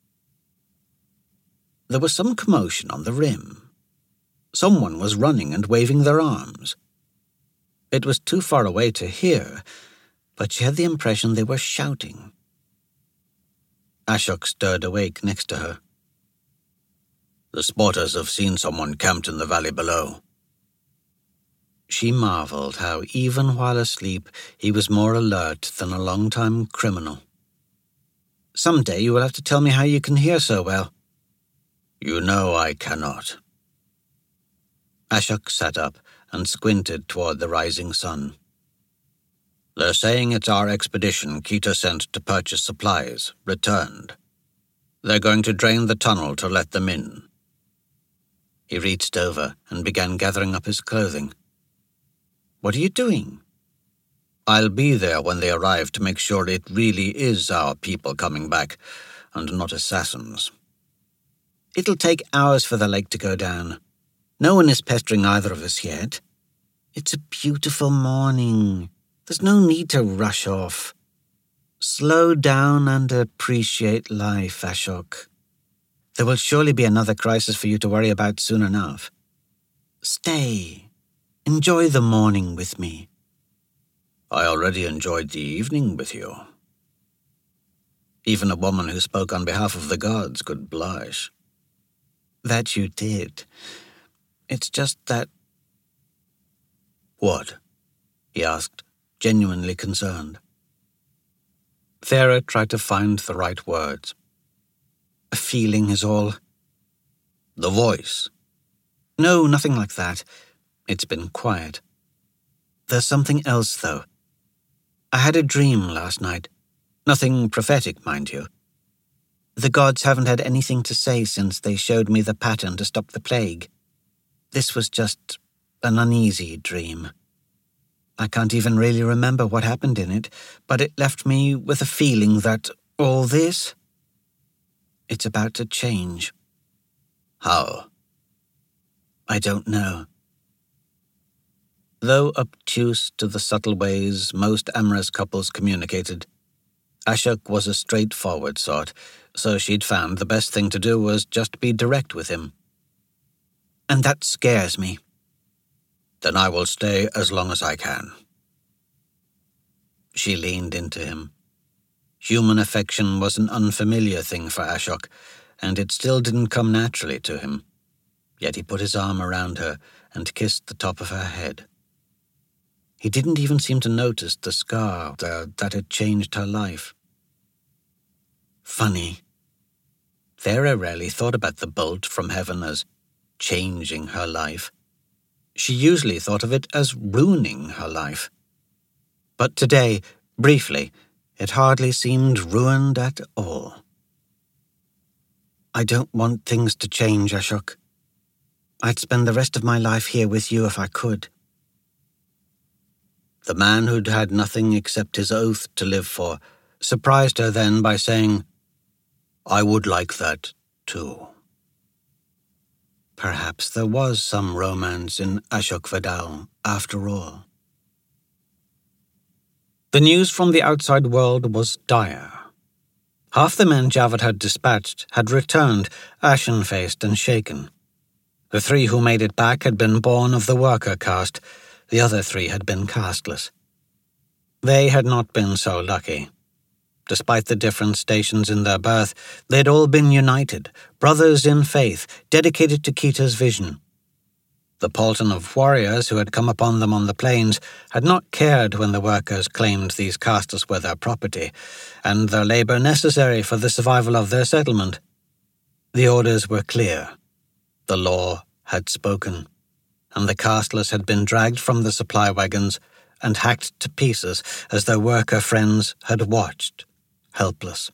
There was some commotion on the rim. Someone was running and waving their arms. It was too far away to hear, but she had the impression they were shouting. Ashok stirred awake next to her. The spotters have seen someone camped in the valley below. She marveled how, even while asleep, he was more alert than a long-time criminal. Someday you will have to tell me how you can hear so well. You know I cannot. Ashok sat up and squinted toward the rising sun. They're saying it's our expedition Kita sent to purchase supplies, returned. They're going to drain the tunnel to let them in. He reached over and began gathering up his clothing. What are you doing? I'll be there when they arrive to make sure it really is our people coming back, and not assassins. It'll take hours for the lake to go down. No one is pestering either of us yet. It's a beautiful morning. There's no need to rush off. Slow down and appreciate life, Ashok. There will surely be another crisis for you to worry about soon enough. Stay. Enjoy the morning with me. I already enjoyed the evening with you. Even a woman who spoke on behalf of the gods could blush. That you did. It's just that... What? He asked, genuinely concerned. Thera tried to find the right words. A feeling is all. The voice? No, nothing like that. It's been quiet. There's something else, though. I had a dream last night. Nothing prophetic, mind you. The gods haven't had anything to say since they showed me the pattern to stop the plague. This was just an uneasy dream. I can't even really remember what happened in it, but it left me with a feeling that all this, it's about to change. How? I don't know. Though obtuse to the subtle ways most amorous couples communicated, Ashok was a straightforward sort, so she'd found the best thing to do was just be direct with him. And that scares me. Then I will stay as long as I can. She leaned into him. Human affection was an unfamiliar thing for Ashok, and it still didn't come naturally to him. Yet he put his arm around her and kissed the top of her head. He didn't even seem to notice the scar the, that had changed her life. Funny. Thera rarely thought about the bolt from heaven as changing her life. She usually thought of it as ruining her life. But today, briefly, it hardly seemed ruined at all. I don't want things to change, Ashok. I'd spend the rest of my life here with you if I could. The man who'd had nothing except his oath to live for surprised her then by saying, I would like that, too. Perhaps there was some romance in Ashok Vedal, after all. The news from the outside world was dire. Half the men Javad had dispatched had returned, ashen-faced and shaken. The three who made it back had been born of the worker caste. The other three had been casteless. They had not been so lucky. Despite the different stations in their birth, they'd all been united, brothers in faith, dedicated to Kita's vision. The Paulton of warriors who had come upon them on the plains had not cared when the workers claimed these castes were their property, and their labor necessary for the survival of their settlement. The orders were clear. The law had spoken, and the castless had been dragged from the supply wagons and hacked to pieces as their worker friends had watched, helpless.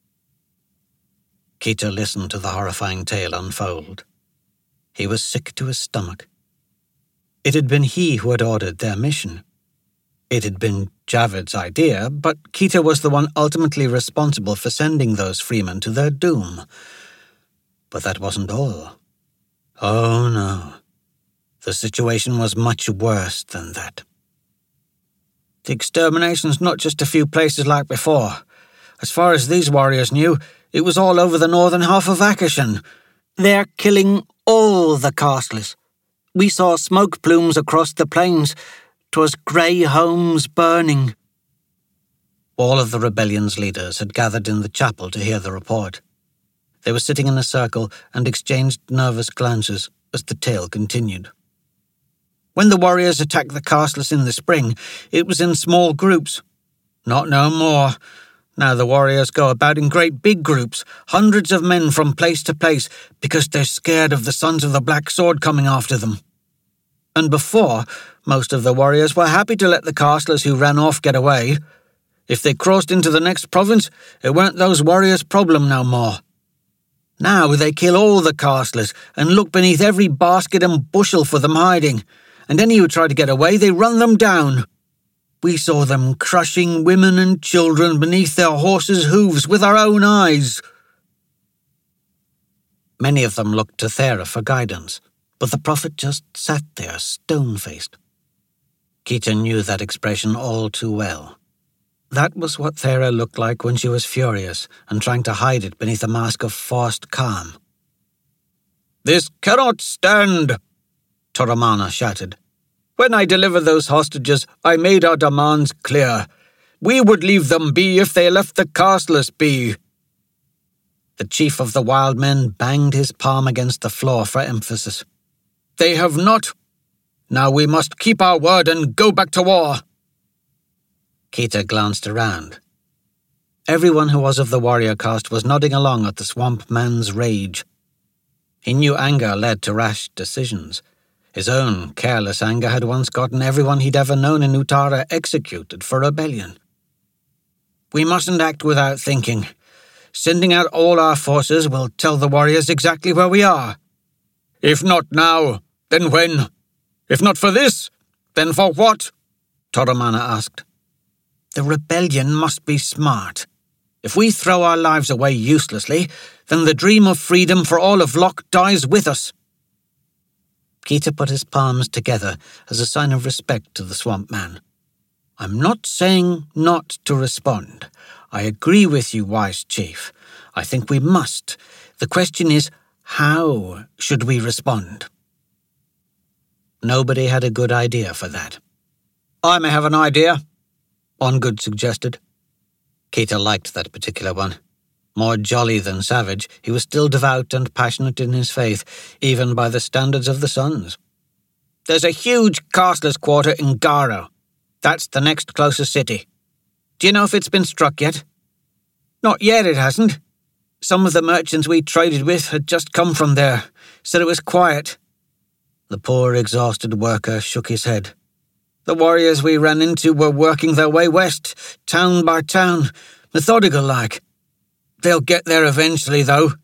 Keita listened to the horrifying tale unfold. He was sick to his stomach. It had been he who had ordered their mission. It had been Javed's idea, but Keita was the one ultimately responsible for sending those freemen to their doom. But that wasn't all. Oh no. The situation was much worse than that. The extermination's not just a few places like before. As far as these warriors knew, it was all over the northern half of Akashan. They're killing all the castless. We saw smoke plumes across the plains. 'Twas grey homes burning. All of the rebellion's leaders had gathered in the chapel to hear the report. They were sitting in a circle and exchanged nervous glances as the tale continued. When the warriors attacked the castless in the spring, it was in small groups. Not no more. Now the warriors go about in great big groups, hundreds of men from place to place, because they're scared of the Sons of the Black Sword coming after them. And before, most of the warriors were happy to let the castless who ran off get away. If they crossed into the next province, it weren't those warriors' problem no more. Now they kill all the castless and look beneath every basket and bushel for them hiding, and any who try to get away, they run them down. We saw them crushing women and children beneath their horses' hooves with our own eyes. Many of them looked to Thera for guidance, but the prophet just sat there, stone-faced. Keita knew that expression all too well. That was what Thera looked like when she was furious and trying to hide it beneath a mask of forced calm. "This cannot stand!" Toramana shouted. "When I delivered those hostages, I made our demands clear. We would leave them be if they left the castless be." The chief of the wild men banged his palm against the floor for emphasis. "They have not. Now we must keep our word and go back to war." Keita glanced around. Everyone who was of the warrior caste was nodding along at the swamp man's rage. He knew anger led to rash decisions. His own careless anger had once gotten everyone he'd ever known in Utara executed for rebellion. "We mustn't act without thinking. Sending out all our forces will tell the warriors exactly where we are." "If not now, then when? If not for this, then for what?" Toramana asked. "The rebellion must be smart. If we throw our lives away uselessly, then the dream of freedom for all of Locke dies with us." Keita put his palms together as a sign of respect to the swamp man. "I'm not saying not to respond. I agree with you, wise chief. I think we must. The question is, how should we respond?" Nobody had a good idea for that. "I may have an idea," Ongood suggested. Keita liked that particular one. More jolly than savage, he was still devout and passionate in his faith, even by the standards of the Sons. "There's a huge castless quarter in Garo. That's the next closest city. Do you know if it's been struck yet?" "Not yet, it hasn't. Some of the merchants we traded with had just come from there, said it was quiet." The poor, exhausted worker shook his head. "The warriors we ran into were working their way west, town by town, methodical-like. They'll get there eventually, though.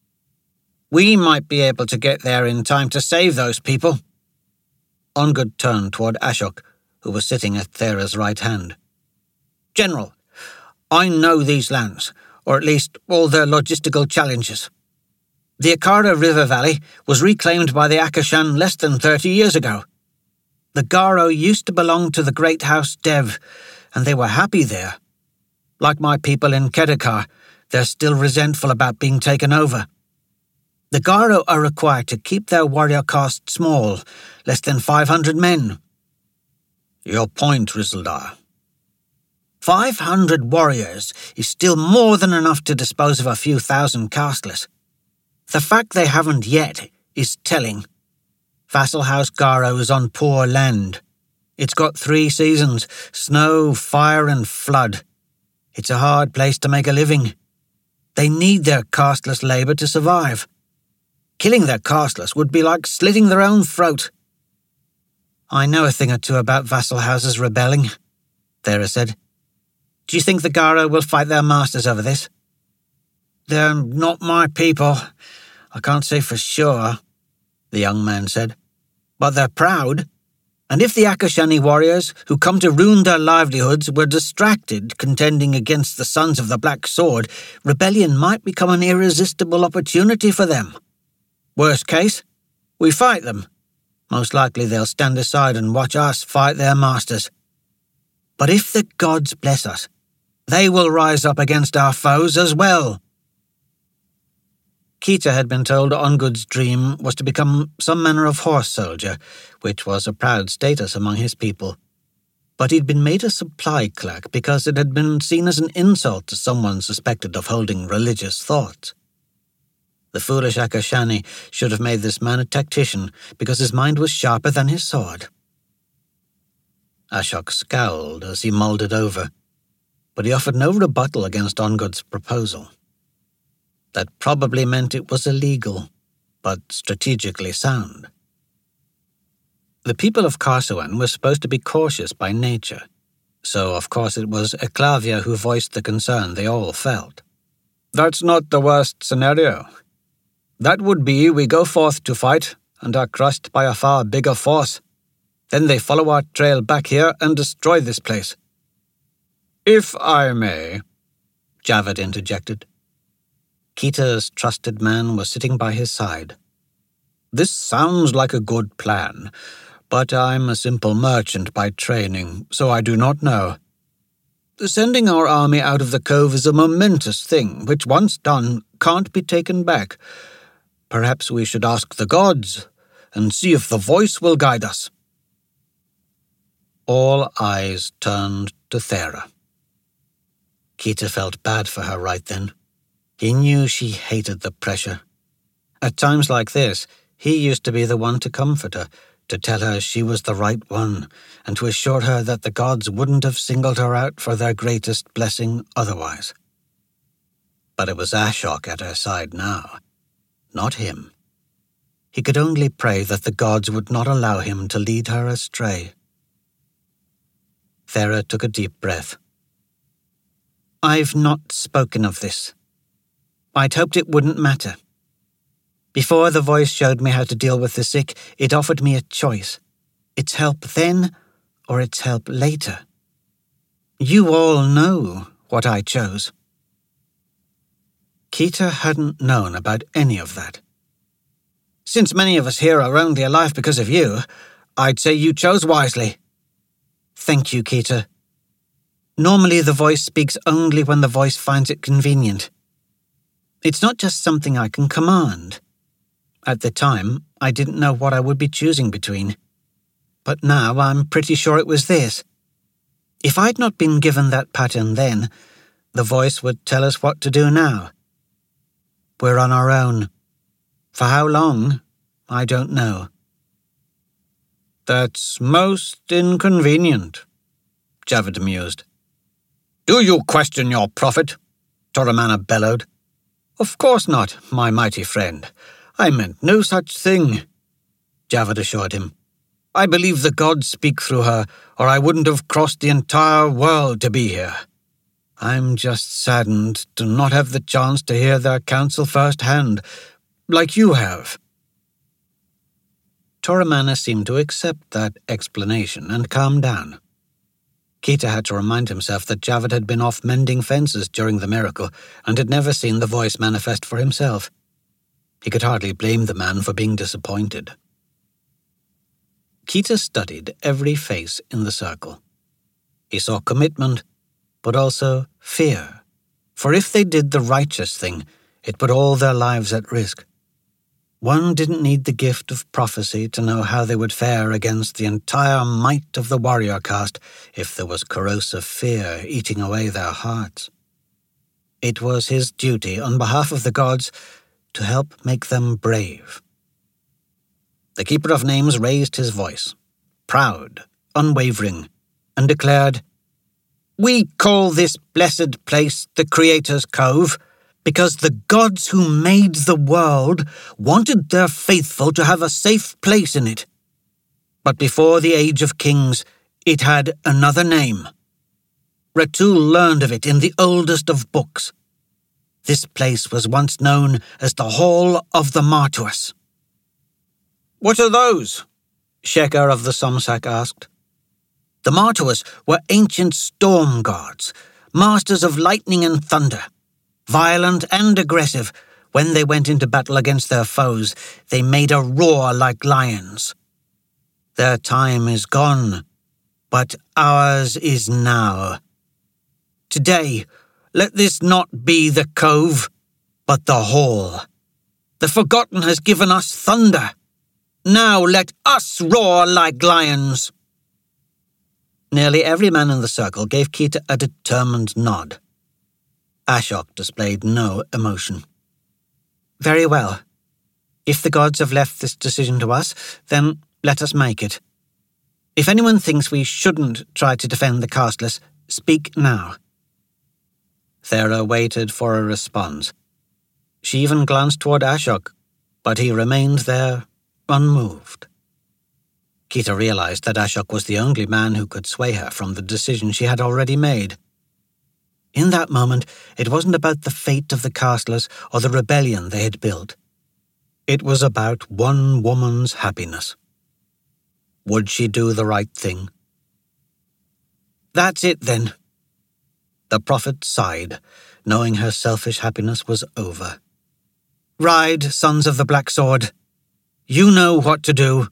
We might be able to get there in time to save those people." Ongood turned toward Ashok, who was sitting at Thera's right hand. "General, I know these lands, or at least all their logistical challenges. The Akara River Valley was reclaimed by the Akashan less than thirty years ago. The Garo used to belong to the Great House Dev, and they were happy there. Like my people in Kedekar, they're still resentful about being taken over. The Garo are required to keep their warrior caste small, less than five hundred men." "Your point, Risildar." Five hundred warriors is still more than enough to dispose of a few thousand castless. The fact they haven't yet is telling. Vassal House Garo is on poor land. It's got three seasons, snow, fire and flood. It's a hard place to make a living. They need their casteless labour to survive. Killing their castless would be like slitting their own throat. I know a thing or two about vassal houses rebelling, Thera said. Do you think the Gara will fight their masters over this? They're not my people. I can't say for sure, the young man said. But they're proud. And if the Akashani warriors, who come to ruin their livelihoods, were distracted contending against the Sons of the Black Sword, rebellion might become an irresistible opportunity for them. Worst case, we fight them. Most likely they'll stand aside and watch us fight their masters. But if the gods bless us, they will rise up against our foes as well. Kita had been told Ongud's dream was to become some manner of horse soldier, which was a proud status among his people. But he'd been made a supply clerk because it had been seen as an insult to someone suspected of holding religious thoughts. The foolish Akashani should have made this man a tactician because his mind was sharper than his sword. Ashok scowled as he mulled it over, but he offered no rebuttal against Ongud's proposal. That probably meant it was illegal, but strategically sound. The people of Karsuan were supposed to be cautious by nature, so of course it was Eclavia who voiced the concern they all felt. That's not the worst scenario. That would be we go forth to fight and are crushed by a far bigger force. Then they follow our trail back here and destroy this place. If I may, Javad interjected. Kita's trusted man was sitting by his side. This sounds like a good plan, but I'm a simple merchant by training, so I do not know. Sending our army out of the cove is a momentous thing, which once done can't be taken back. Perhaps we should ask the gods and see if the voice will guide us. All eyes turned to Thera. Kita felt bad for her right then. He knew she hated the pressure. At times like this, he used to be the one to comfort her, to tell her she was the right one, and to assure her that the gods wouldn't have singled her out for their greatest blessing otherwise. But it was Ashok at her side now, not him. He could only pray that the gods would not allow him to lead her astray. Thera took a deep breath. I've not spoken of this. I'd hoped it wouldn't matter. Before the voice showed me how to deal with the sick, it offered me a choice. Its help then, or its help later. You all know what I chose. Kita hadn't known about any of that. Since many of us here are only alive because of you, I'd say you chose wisely. Thank you, Kita. Normally the voice speaks only when the voice finds it convenient. It's not just something I can command. At the time, I didn't know what I would be choosing between. But now I'm pretty sure it was this. If I'd not been given that pattern then, the voice would tell us what to do now. We're on our own. For how long, I don't know. That's most inconvenient, Javad mused. Do you question your prophet? Toramana bellowed. Of course not, my mighty friend. I meant no such thing, Javad assured him. I believe the gods speak through her, or I wouldn't have crossed the entire world to be here. I'm just saddened to not have the chance to hear their counsel firsthand, like you have. Toramana seemed to accept that explanation and calm down. Kita had to remind himself that Javad had been off mending fences during the miracle and had never seen the voice manifest for himself. He could hardly blame the man for being disappointed. Kita studied every face in the circle. He saw commitment, but also fear. For if they did the righteous thing, it put all their lives at risk. One didn't need the gift of prophecy to know how they would fare against the entire might of the warrior caste if there was corrosive fear eating away their hearts. It was his duty, on behalf of the gods, to help make them brave. The Keeper of Names raised his voice, proud, unwavering, and declared, We call this blessed place the Creator's Cove, because the gods who made the world wanted their faithful to have a safe place in it. But before the Age of Kings, it had another name. Ratul learned of it in the oldest of books. This place was once known as the Hall of the Martuas. "What are those?" Shekar of the Somsak asked. The Martuas were ancient storm gods, masters of lightning and thunder. Violent and aggressive, when they went into battle against their foes, they made a roar like lions. Their time is gone, but ours is now. Today, let this not be the cove, but the hall. The Forgotten has given us thunder. Now let us roar like lions." Nearly every man in the circle gave Keita a determined nod. Ashok displayed no emotion. "Very well. If the gods have left this decision to us, then let us make it. If anyone thinks we shouldn't try to defend the castless, speak now." Thera waited for a response. She even glanced toward Ashok, but he remained there, unmoved. Keita realized that Ashok was the only man who could sway her from the decision she had already made. In that moment, it wasn't about the fate of the castless or the rebellion they had built. It was about one woman's happiness. Would she do the right thing? "That's it, then." The prophet sighed, knowing her selfish happiness was over. "Ride, sons of the Black Sword. You know what to do."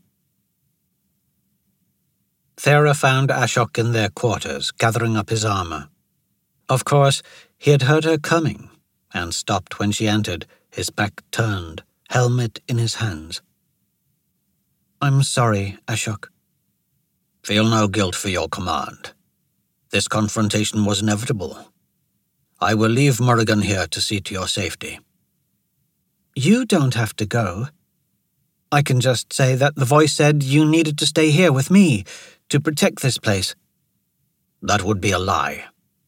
Thera found Ashok in their quarters, gathering up his armor. Of course, he had heard her coming, and stopped when she entered, his back turned, helmet in his hands. "I'm sorry, Ashok." "Feel no guilt for your command. This confrontation was inevitable. I will leave Morrigan here to see to your safety." "You don't have to go. I can just say that the voice said you needed to stay here with me to protect this place." "That would be a lie."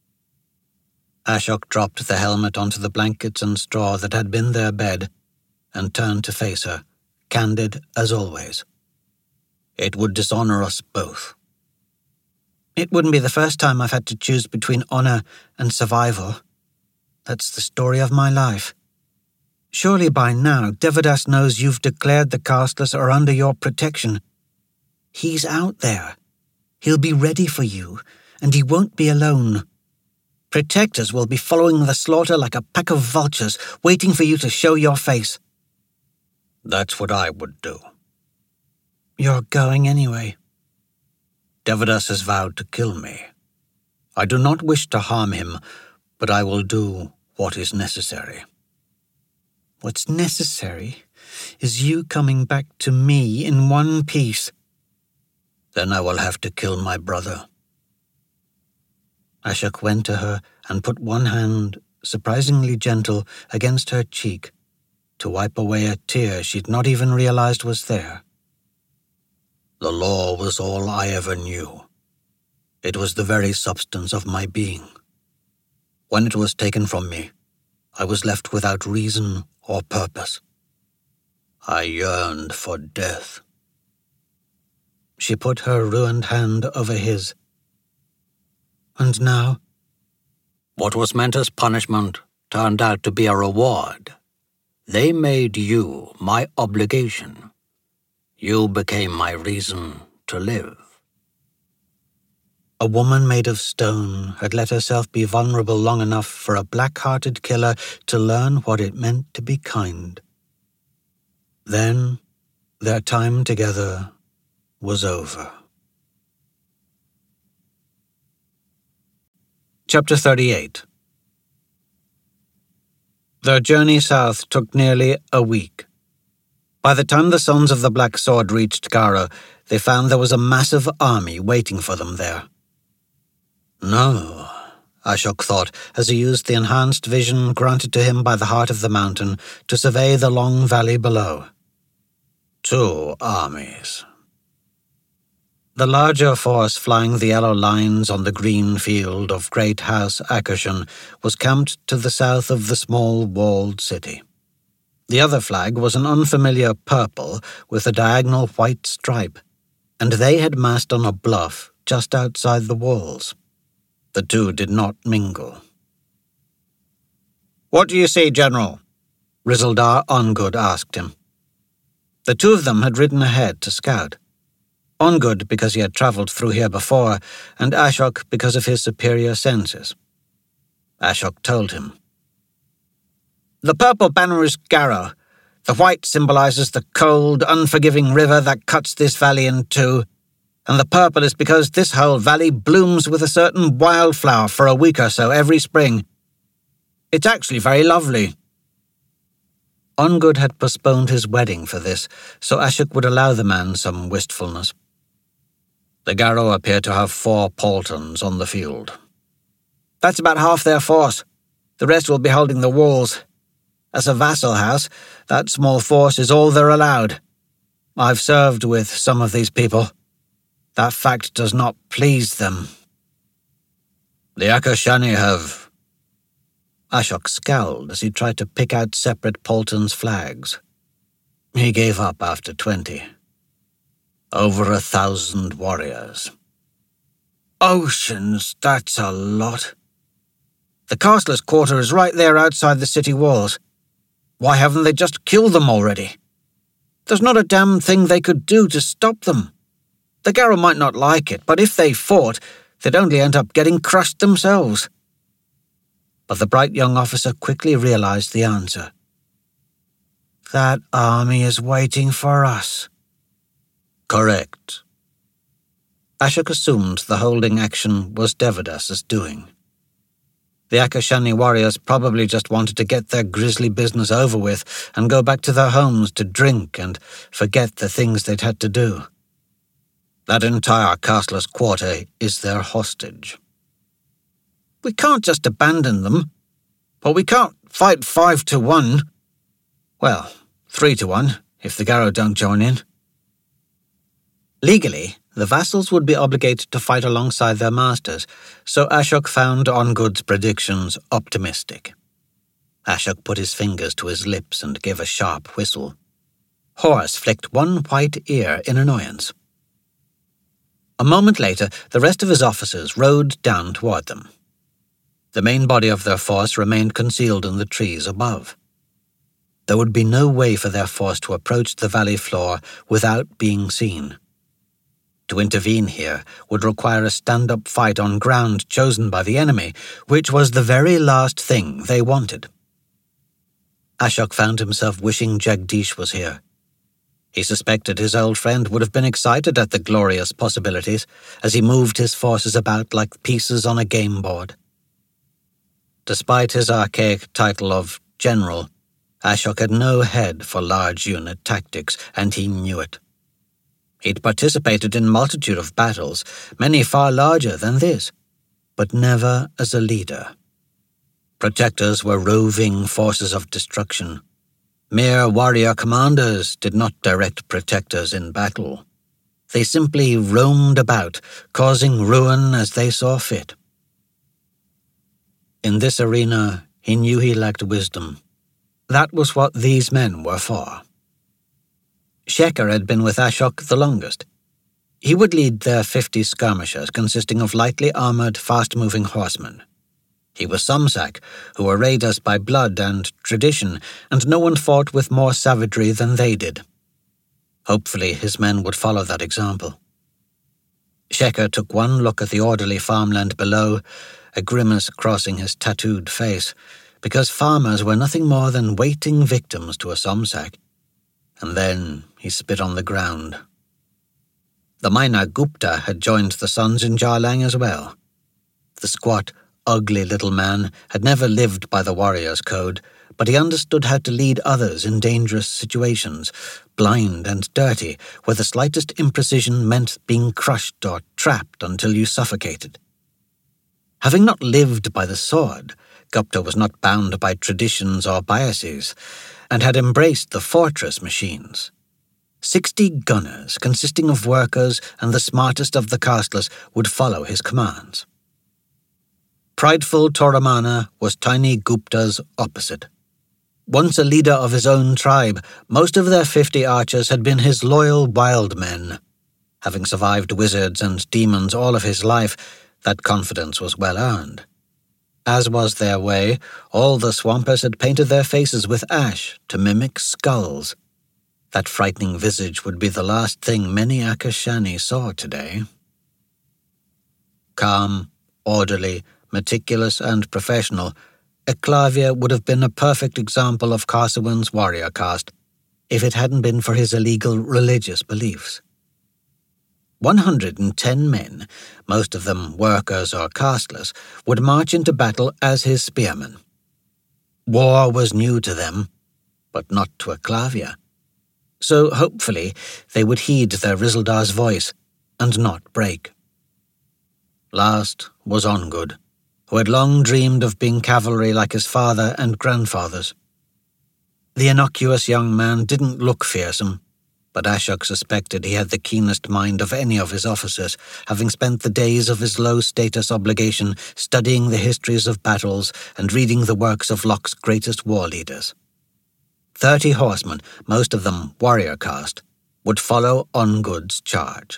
Ashok dropped the helmet onto the blankets and straw that had been their bed and turned to face her, candid as always. "It would dishonor us both." "It wouldn't be the first time I've had to choose between honor and survival. That's the story of my life. Surely by now, Devadas knows you've declared the castless are under your protection. He's out there. He'll be ready for you, and he won't be alone. Protectors will be following the slaughter like a pack of vultures, waiting for you to show your face." "That's what I would do." "You're going anyway." "Devadas has vowed to kill me. I do not wish to harm him, but I will do what is necessary." "What's necessary is you coming back to me in one piece." "Then I will have to kill my brother." Ashok went to her and put one hand, surprisingly gentle, against her cheek to wipe away a tear she'd not even realized was there. "The law was all I ever knew. It was the very substance of my being. When it was taken from me, I was left without reason or purpose. I yearned for death." She put her ruined hand over his. "And now?" "What was meant as punishment turned out to be a reward. They made you my obligation. You became my reason to live." A woman made of stone had let herself be vulnerable long enough for a black-hearted killer to learn what it meant to be kind. Then, their time together was over. Chapter thirty-eight. Their journey south took nearly a week. By the time the Sons of the Black Sword reached Gara, they found there was a massive army waiting for them there. No, Ashok thought as he used the enhanced vision granted to him by the heart of the mountain to survey the long valley below. Two armies. The larger force flying the yellow lines on the green field of Great House Akershan was camped to the south of the small walled city. The other flag was an unfamiliar purple with a diagonal white stripe, and they had massed on a bluff just outside the walls. The two did not mingle. "What do you see, General?" Rizaldar Ongud asked him. The two of them had ridden ahead to scout. Ongud because he had travelled through here before, and Ashok because of his superior senses. Ashok told him. "The purple banner is Garrow. The white symbolizes the cold, unforgiving river that cuts this valley in two, and the purple is because this whole valley blooms with a certain wildflower for a week or so every spring. It's actually very lovely." Ongud had postponed his wedding for this, so Ashok would allow the man some wistfulness. "The Garrow appear to have four Poltons on the field." "That's about half their force. The rest will be holding the walls. As a vassal house, that small force is all they're allowed. I've served with some of these people. That fact does not please them." "The Akershani have..." Ashok scowled as he tried to pick out separate Polton's flags. He gave up after twenty. "Over a thousand warriors." "Oceans, that's a lot. The Castlers' quarter is right there outside the city walls. Why haven't they just killed them already? There's not a damn thing they could do to stop them. The Garrow might not like it, but if they fought, they'd only end up getting crushed themselves." But the bright young officer quickly realized the answer. "That army is waiting for us." "Correct." Ashok assumed the holding action was Devadas's doing. The Akershani warriors probably just wanted to get their grisly business over with and go back to their homes to drink and forget the things they'd had to do. That entire Castler's quarter is their hostage. "We can't just abandon them. But we can't fight five to one. Well, three to one, if the Garrow don't join in." Legally, the vassals would be obligated to fight alongside their masters, so Ashok found Ongud's predictions optimistic. Ashok put his fingers to his lips and gave a sharp whistle. Horus flicked one white ear in annoyance. A moment later, the rest of his officers rode down toward them. The main body of their force remained concealed in the trees above. There would be no way for their force to approach the valley floor without being seen. To intervene here would require a stand-up fight on ground chosen by the enemy, which was the very last thing they wanted. Ashok found himself wishing Jagdish was here. He suspected his old friend would have been excited at the glorious possibilities as he moved his forces about like pieces on a game board. Despite his archaic title of General, Ashok had no head for large unit tactics, and he knew it. He'd participated in a multitude of battles, many far larger than this, but never as a leader. Protectors were roving forces of destruction. Mere warrior commanders did not direct protectors in battle. They simply roamed about, causing ruin as they saw fit. In this arena, he knew he lacked wisdom. That was what these men were for. Shekhar had been with Ashok the longest. He would lead their fifty skirmishers consisting of lightly armoured, fast-moving horsemen. He was Somsak, who were raiders by blood and tradition, and no one fought with more savagery than they did. Hopefully his men would follow that example. Shekhar took one look at the orderly farmland below, a grimace crossing his tattooed face, because farmers were nothing more than waiting victims to a Somsak. And then he spit on the ground. The miner Gupta had joined the Sons in Jarlang as well. The squat, ugly little man had never lived by the warrior's code, but he understood how to lead others in dangerous situations, blind and dirty, where the slightest imprecision meant being crushed or trapped until you suffocated. Having not lived by the sword, Gupta was not bound by traditions or biases, and had embraced the fortress machines. Sixty gunners, consisting of workers and the smartest of the castlers, would follow his commands. Prideful Toramana was tiny Gupta's opposite. Once a leader of his own tribe, most of their fifty archers had been his loyal wild men. Having survived wizards and demons all of his life, that confidence was well earned. As was their way, all the swampers had painted their faces with ash to mimic skulls. That frightening visage would be the last thing many Akashani saw today. Calm, orderly, meticulous and professional, Eclavia would have been a perfect example of Carsowyn's warrior caste if it hadn't been for his illegal religious beliefs. One hundred and ten men, most of them workers or castlers, would march into battle as his spearmen. War was new to them, but not to Eclavia. So hopefully they would heed their Rizeldar's voice and not break. Last was Ongud, who had long dreamed of being cavalry like his father and grandfathers. The innocuous young man didn't look fearsome, but Ashok suspected he had the keenest mind of any of his officers, having spent the days of his low-status obligation studying the histories of battles and reading the works of Locke's greatest war leaders. Thirty horsemen, most of them warrior caste, would follow Ongud's charge.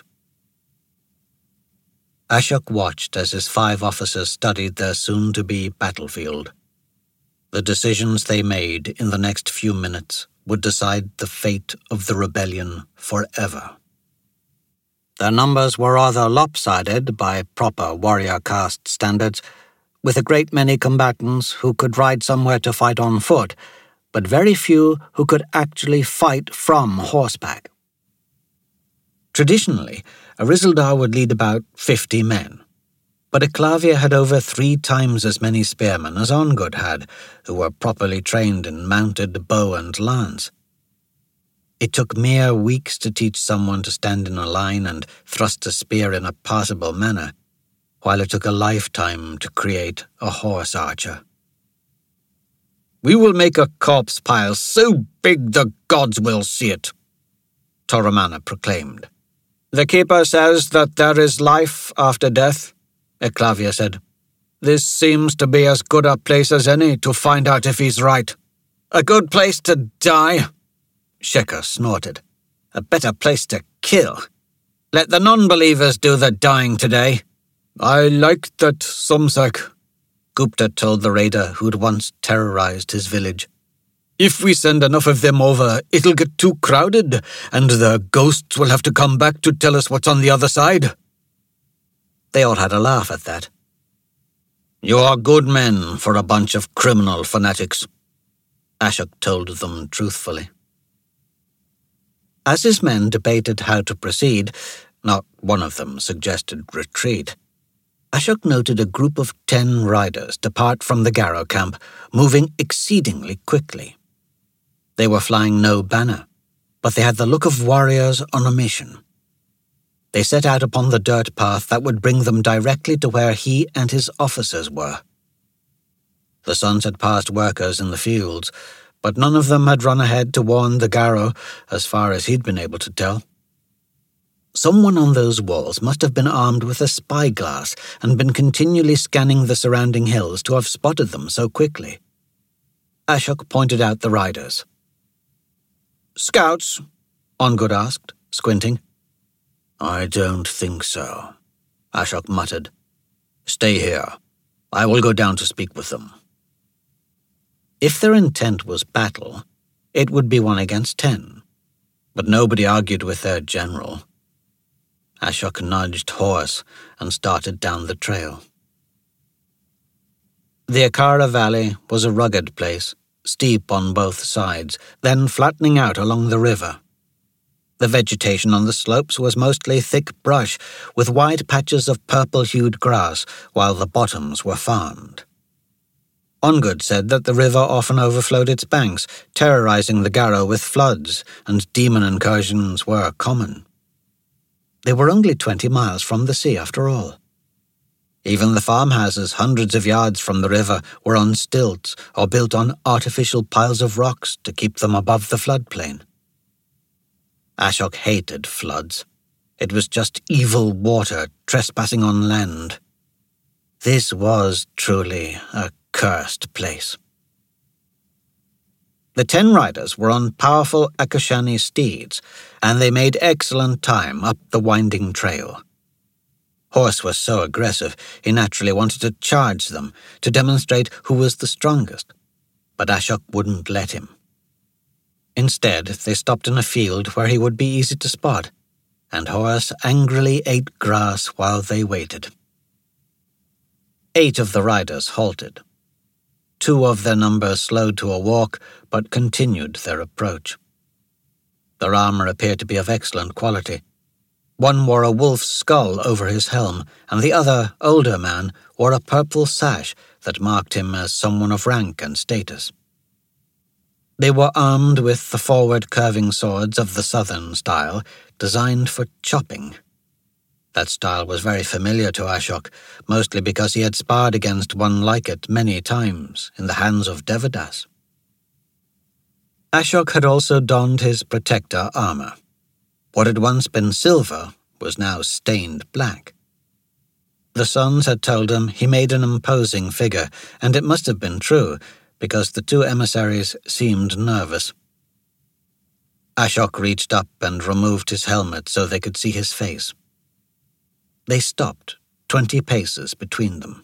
Ashok watched as his five officers studied their soon-to-be battlefield. The decisions they made in the next few minutes would decide the fate of the rebellion forever. Their numbers were rather lopsided by proper warrior caste standards, with a great many combatants who could ride somewhere to fight on foot, but very few who could actually fight from horseback. Traditionally, a Rizaldar would lead about fifty men, but Eclavia had over three times as many spearmen as Ongud had, who were properly trained in mounted bow and lance. It took mere weeks to teach someone to stand in a line and thrust a spear in a passable manner, while it took a lifetime to create a horse archer. "We will make a corpse pile so big the gods will see it," Toramana proclaimed. "The keeper says that there is life after death," Eclavia said. "This seems to be as good a place as any to find out if he's right." "A good place to die?" Shekhar snorted. "A better place to kill. Let the non-believers do the dying today." "I like that, Somsak," Gupta told the raider who'd once terrorized his village. "If we send enough of them over, it'll get too crowded, and the ghosts will have to come back to tell us what's on the other side." They all had a laugh at that. "You are good men for a bunch of criminal fanatics," Ashok told them truthfully. As his men debated how to proceed, not one of them suggested retreat. Ashok noted a group of ten riders depart from the Garrow camp, moving exceedingly quickly. They were flying no banner, but they had the look of warriors on a mission. They set out upon the dirt path that would bring them directly to where he and his officers were. The sons had passed workers in the fields, but none of them had run ahead to warn the Garrow, as far as he'd been able to tell. Someone on those walls must have been armed with a spyglass and been continually scanning the surrounding hills to have spotted them so quickly. Ashok pointed out the riders. "Scouts?" Ongud asked, squinting. "I don't think so," Ashok muttered. "Stay here. I will go down to speak with them." If their intent was battle, it would be one against ten, but nobody argued with their general. Ashok nudged horse and started down the trail. The Akara Valley was a rugged place, steep on both sides, then flattening out along the river. The vegetation on the slopes was mostly thick brush, with wide patches of purple-hued grass, while the bottoms were farmed. Ongud said that the river often overflowed its banks, terrorizing the Garrow with floods, and demon incursions were common. They were only twenty miles from the sea, after all. Even the farmhouses hundreds of yards from the river were on stilts or built on artificial piles of rocks to keep them above the floodplain. Ashok hated floods. It was just evil water trespassing on land. This was truly a cursed place. The ten riders were on powerful Akashani steeds, and they made excellent time up the winding trail. Horse was so aggressive, he naturally wanted to charge them, to demonstrate who was the strongest, but Ashok wouldn't let him. Instead, they stopped in a field where he would be easy to spot, and Horse angrily ate grass while they waited. Eight of the riders halted. Two of their number slowed to a walk, but continued their approach. Their armor appeared to be of excellent quality. One wore a wolf's skull over his helm, and the other, older man, wore a purple sash that marked him as someone of rank and status. They were armed with the forward curving swords of the southern style, designed for chopping. That style was very familiar to Ashok, mostly because he had sparred against one like it many times in the hands of Devadas. Ashok had also donned his protector armor. What had once been silver was now stained black. The sons had told him he made an imposing figure, and it must have been true, because the two emissaries seemed nervous. Ashok reached up and removed his helmet so they could see his face. They stopped, twenty paces between them.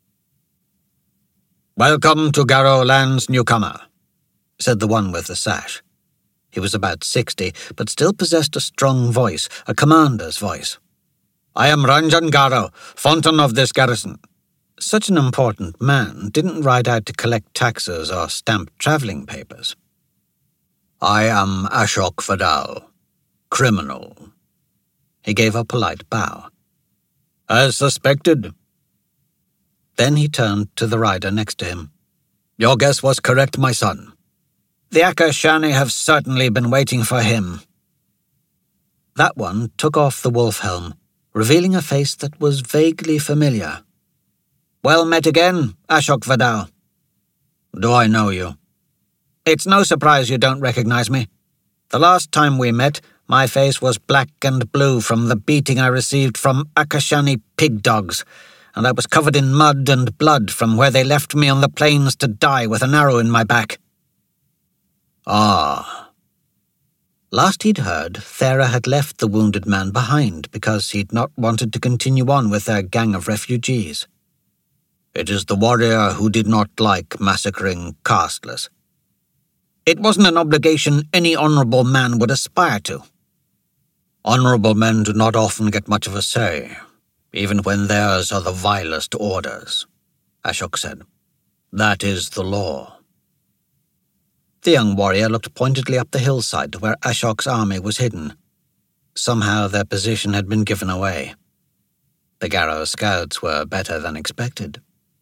"Welcome to Garo Land's newcomer," said the one with the sash. He was about sixty, but still possessed a strong voice, a commander's voice. "I am Ranjan Garo, fountain of this garrison." Such an important man didn't ride out to collect taxes or stamp travelling papers. "I am Ashok Vadal, criminal." He gave a polite bow. "As suspected." Then he turned to the rider next to him. "Your guess was correct, my son. The Akashani have certainly been waiting for him." That one took off the wolf helm, revealing a face that was vaguely familiar. "Well met again, Ashok Vadal." "Do I know you?" "It's no surprise you don't recognize me. The last time we met, my face was black and blue from the beating I received from Akashani pig dogs, and I was covered in mud and blood from where they left me on the plains to die with an arrow in my back." Ah. Last he'd heard, Thera had left the wounded man behind because he'd not wanted to continue on with their gang of refugees. "It is the warrior who did not like massacring casteless." "It wasn't an obligation any honorable man would aspire to." "Honorable men do not often get much of a say, even when theirs are the vilest orders," Ashok said. "That is the law." The young warrior looked pointedly up the hillside to where Ashok's army was hidden. Somehow their position had been given away. The Garo scouts were better than expected.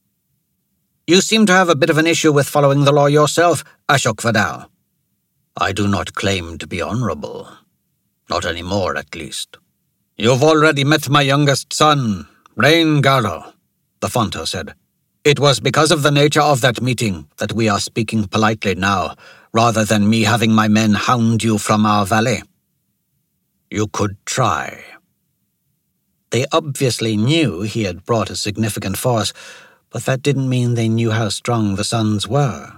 "You seem to have a bit of an issue with following the law yourself, Ashok Vadal." "I do not claim to be honorable. Not anymore, at least." "You've already met my youngest son, Rain Garo," the Fonto said. "It was because of the nature of that meeting that we are speaking politely now, rather than me having my men hound you from our valley." "You could try." They obviously knew he had brought a significant force, but that didn't mean they knew how strong the sons were.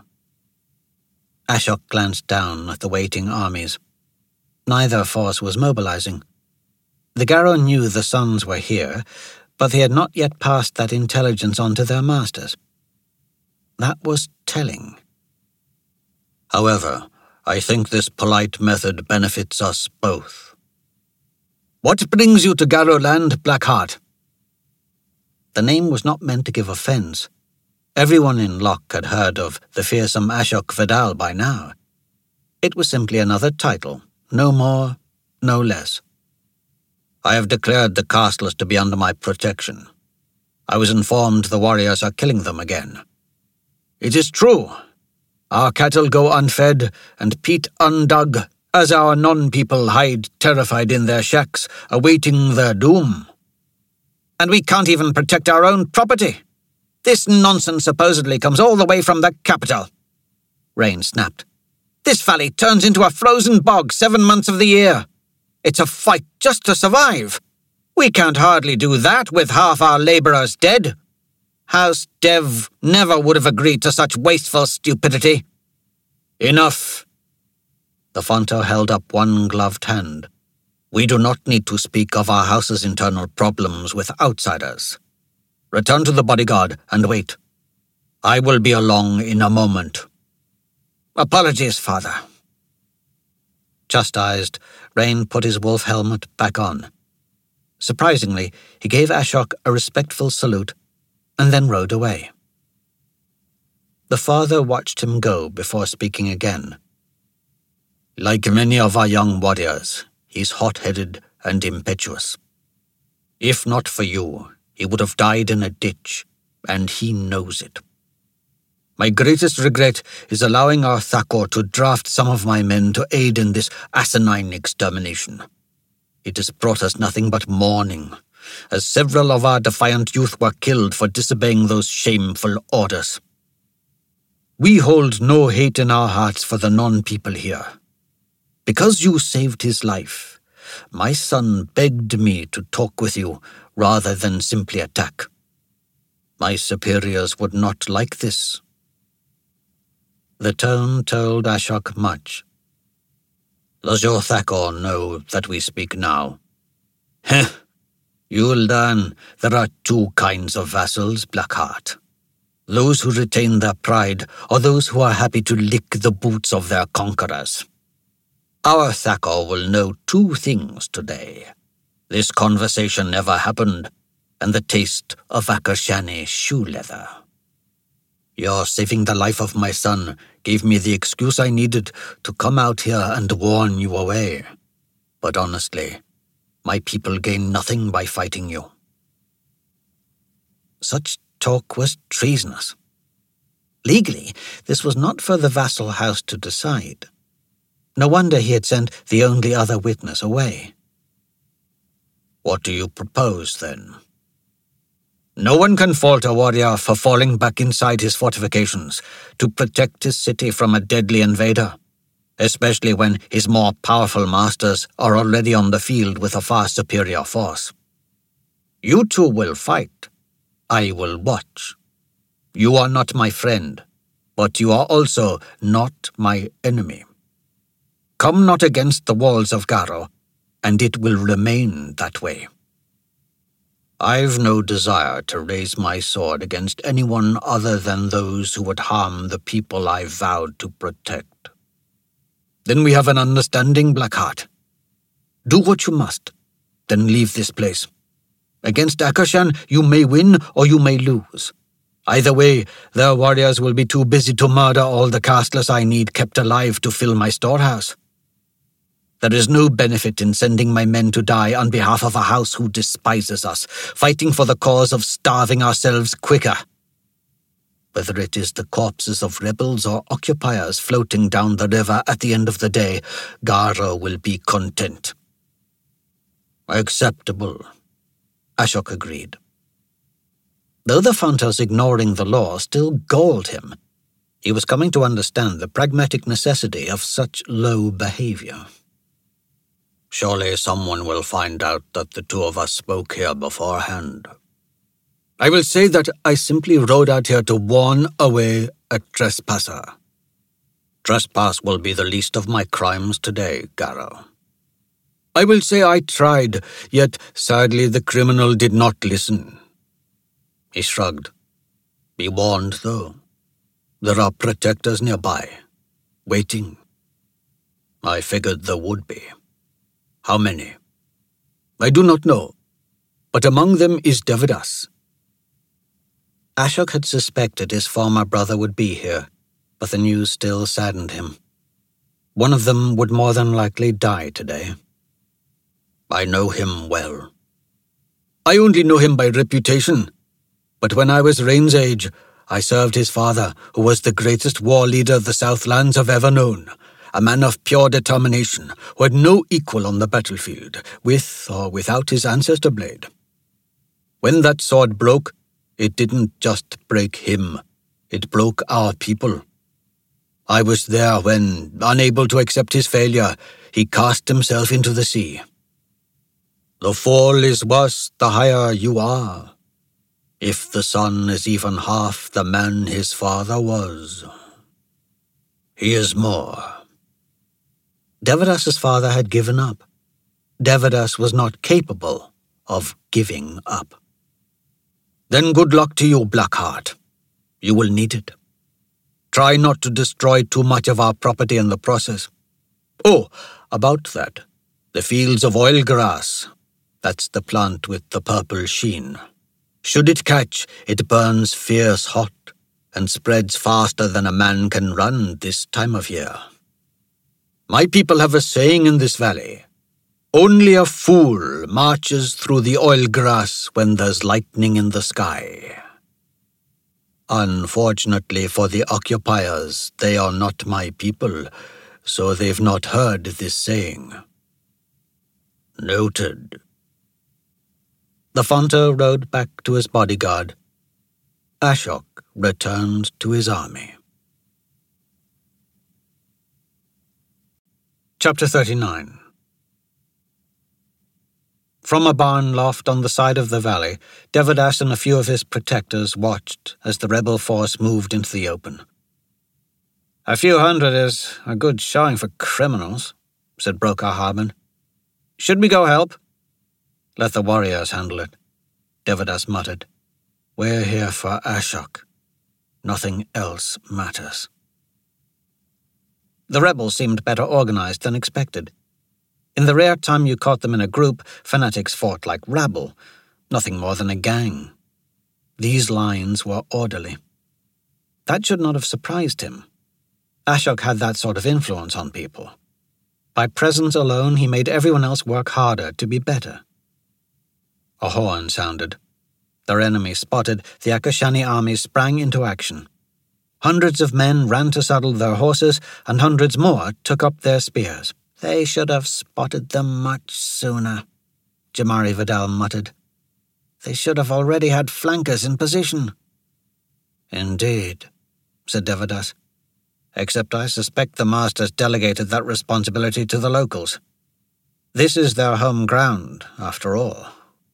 Ashok glanced down at the waiting armies. Neither force was mobilizing. The Garo knew the sons were here, but they had not yet passed that intelligence on to their masters. That was telling. "However, I think this polite method benefits us both." "What brings you to Garo Land, Blackheart?" The name was not meant to give offense. Everyone in Locke had heard of the fearsome Ashok Vadal by now. It was simply another title, no more, no less. "I have declared the castless to be under my protection. I was informed the warriors are killing them again." "It is true. Our cattle go unfed and peat undug, as our non-people hide terrified in their shacks, awaiting their doom." "And we can't even protect our own property. This nonsense supposedly comes all the way from the capital." Rain snapped. "This valley turns into a frozen bog seven months of the year. It's a fight just to survive. We can't hardly do that with half our labourers dead. House Dev never would have agreed to such wasteful stupidity. Enough. The Fonto held up one gloved hand. We do not need to speak of our house's internal problems with outsiders. Return to the bodyguard and wait. I will be along in a moment. Apologies, father. Chastised, Rain put his wolf helmet back on. Surprisingly, he gave Ashok a respectful salute and then rode away. The father watched him go before speaking again. Like many of our young warriors, he's hot-headed and impetuous. If not for you, he would have died in a ditch, and he knows it. My greatest regret is allowing our Thakor to draft some of my men to aid in this asinine extermination. It has brought us nothing but mourning, as several of our defiant youth were killed for disobeying those shameful orders. We hold no hate in our hearts for the non-people here. Because you saved his life, my son begged me to talk with you rather than simply attack. My superiors would not like this. The tone told Ashok much. Does your Thakor know that we speak now? Heh, you'll learn there are two kinds of vassals, Blackheart. Those who retain their pride, or those who are happy to lick the boots of their conquerors. Our Thakor will know two things today. This conversation never happened, and the taste of Akashani shoe leather. Your saving the life of my son gave me the excuse I needed to come out here and warn you away. But honestly, my people gain nothing by fighting you. Such talk was treasonous. Legally, this was not for the vassal house to decide. No wonder he had sent the only other witness away. What do you propose, then? No one can fault a warrior for falling back inside his fortifications to protect his city from a deadly invader, especially when his more powerful masters are already on the field with a far superior force. You two will fight. I will watch. You are not my friend, but you are also not my enemy. Come not against the walls of Garo, and it will remain that way. I've no desire to raise my sword against anyone other than those who would harm the people I vowed to protect. Then we have an understanding, Blackheart. Do what you must, then leave this place. Against Akashan, you may win or you may lose. Either way, their warriors will be too busy to murder all the casteless I need kept alive to fill my storehouse. There is no benefit in sending my men to die on behalf of a house who despises us, fighting for the cause of starving ourselves quicker. Whether it is the corpses of rebels or occupiers floating down the river at the end of the day, Garo will be content. Acceptable, Ashok agreed. Though the Fonto's ignoring the law still galled him, he was coming to understand the pragmatic necessity of such low behavior. Surely someone will find out that the two of us spoke here beforehand. I will say that I simply rode out here to warn away a trespasser. Trespass will be the least of my crimes today, Garo. I will say I tried, yet sadly the criminal did not listen. He shrugged. Be warned, though. There are protectors nearby, waiting. I figured there would be. How many? I do not know, but among them is Devidas. Ashok had suspected his former brother would be here, but the news still saddened him. One of them would more than likely die today. I know him well. I only know him by reputation, but when I was Rain's age, I served his father, who was the greatest war leader the Southlands have ever known. A man of pure determination, who had no equal on the battlefield, with or without his ancestor blade. When that sword broke, it didn't just break him, it broke our people. I was there when, unable to accept his failure, he cast himself into the sea, The fall is worse the higher you are, if the son is even half the man his father was. He is more. Devadas's father had given up. Devadas was not capable of giving up. Then good luck to you, Blackheart. You will need it. Try not to destroy too much of our property in the process. Oh, about that, the fields of oil grass, that's the plant with the purple sheen. Should it catch, it burns fierce hot and spreads faster than a man can run this time of year. My people have a saying in this valley. Only a fool marches through the oil grass when there's lightning in the sky. Unfortunately for the occupiers, they are not my people, so they've not heard this saying. Noted. The Fonto rode back to his bodyguard. Ashok returned to his army. Chapter thirty-nine. From a barn loft on the side of the valley, Devadas and a few of his protectors watched as the rebel force moved into the open. "A few hundred is a good showing for criminals," said Brokar Harman. "Should we go help?" "Let the warriors handle it," Devadas muttered. "We're here for Ashok. Nothing else matters." The rebels seemed better organized than expected. In the rare time you caught them in a group, fanatics fought like rabble, nothing more than a gang. These lines were orderly. That should not have surprised him. Ashok had that sort of influence on people. By presence alone, he made everyone else work harder to be better. A horn sounded. Their enemy spotted, the Akashani army sprang into action. Hundreds of men ran to saddle their horses, and hundreds more took up their spears. "They should have spotted them much sooner," Jamari Vidal muttered. "They should have already had flankers in position." "Indeed," said Devadas. "Except I suspect the masters delegated that responsibility to the locals. This is their home ground, after all."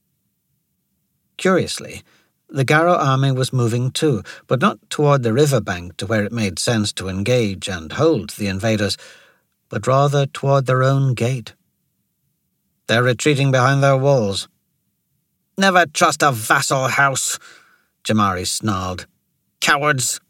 Curiously, the Garo army was moving too, but not toward the riverbank to where it made sense to engage and hold the invaders, but rather toward their own gate. "They're retreating behind their walls." "Never trust a vassal house," Jamari snarled. "Cowards!"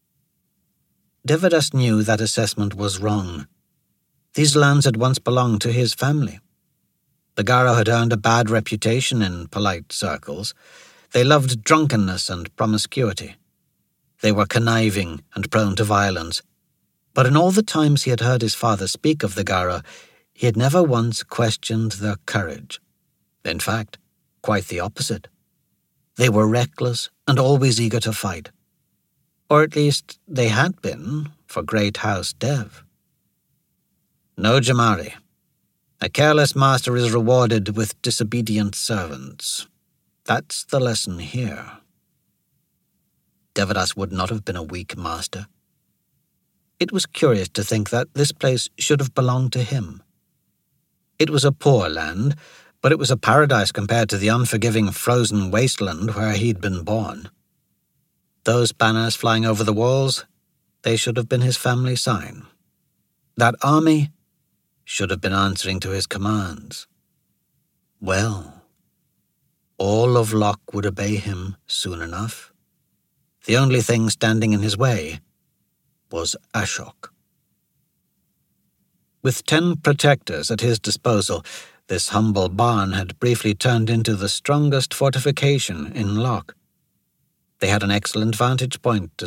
Devadas knew that assessment was wrong. These lands had once belonged to his family. The Garo had earned a bad reputation in polite circles. They loved drunkenness and promiscuity. They were conniving and prone to violence. But in all the times he had heard his father speak of the Garo, he had never once questioned their courage. In fact, quite the opposite. They were reckless and always eager to fight. Or at least they had been for Great House Dev. No, Jamari. A careless master is rewarded with disobedient servants. That's the lesson here. Devadas would not have been a weak master. It was curious to think that this place should have belonged to him. It was a poor land, but it was a paradise compared to the unforgiving frozen wasteland where he'd been born. Those banners flying over the walls, they should have been his family sign. That army should have been answering to his commands. Well, all of Locke would obey him soon enough. The only thing standing in his way was Ashok. With ten protectors at his disposal, this humble barn had briefly turned into the strongest fortification in Locke. They had an excellent vantage point to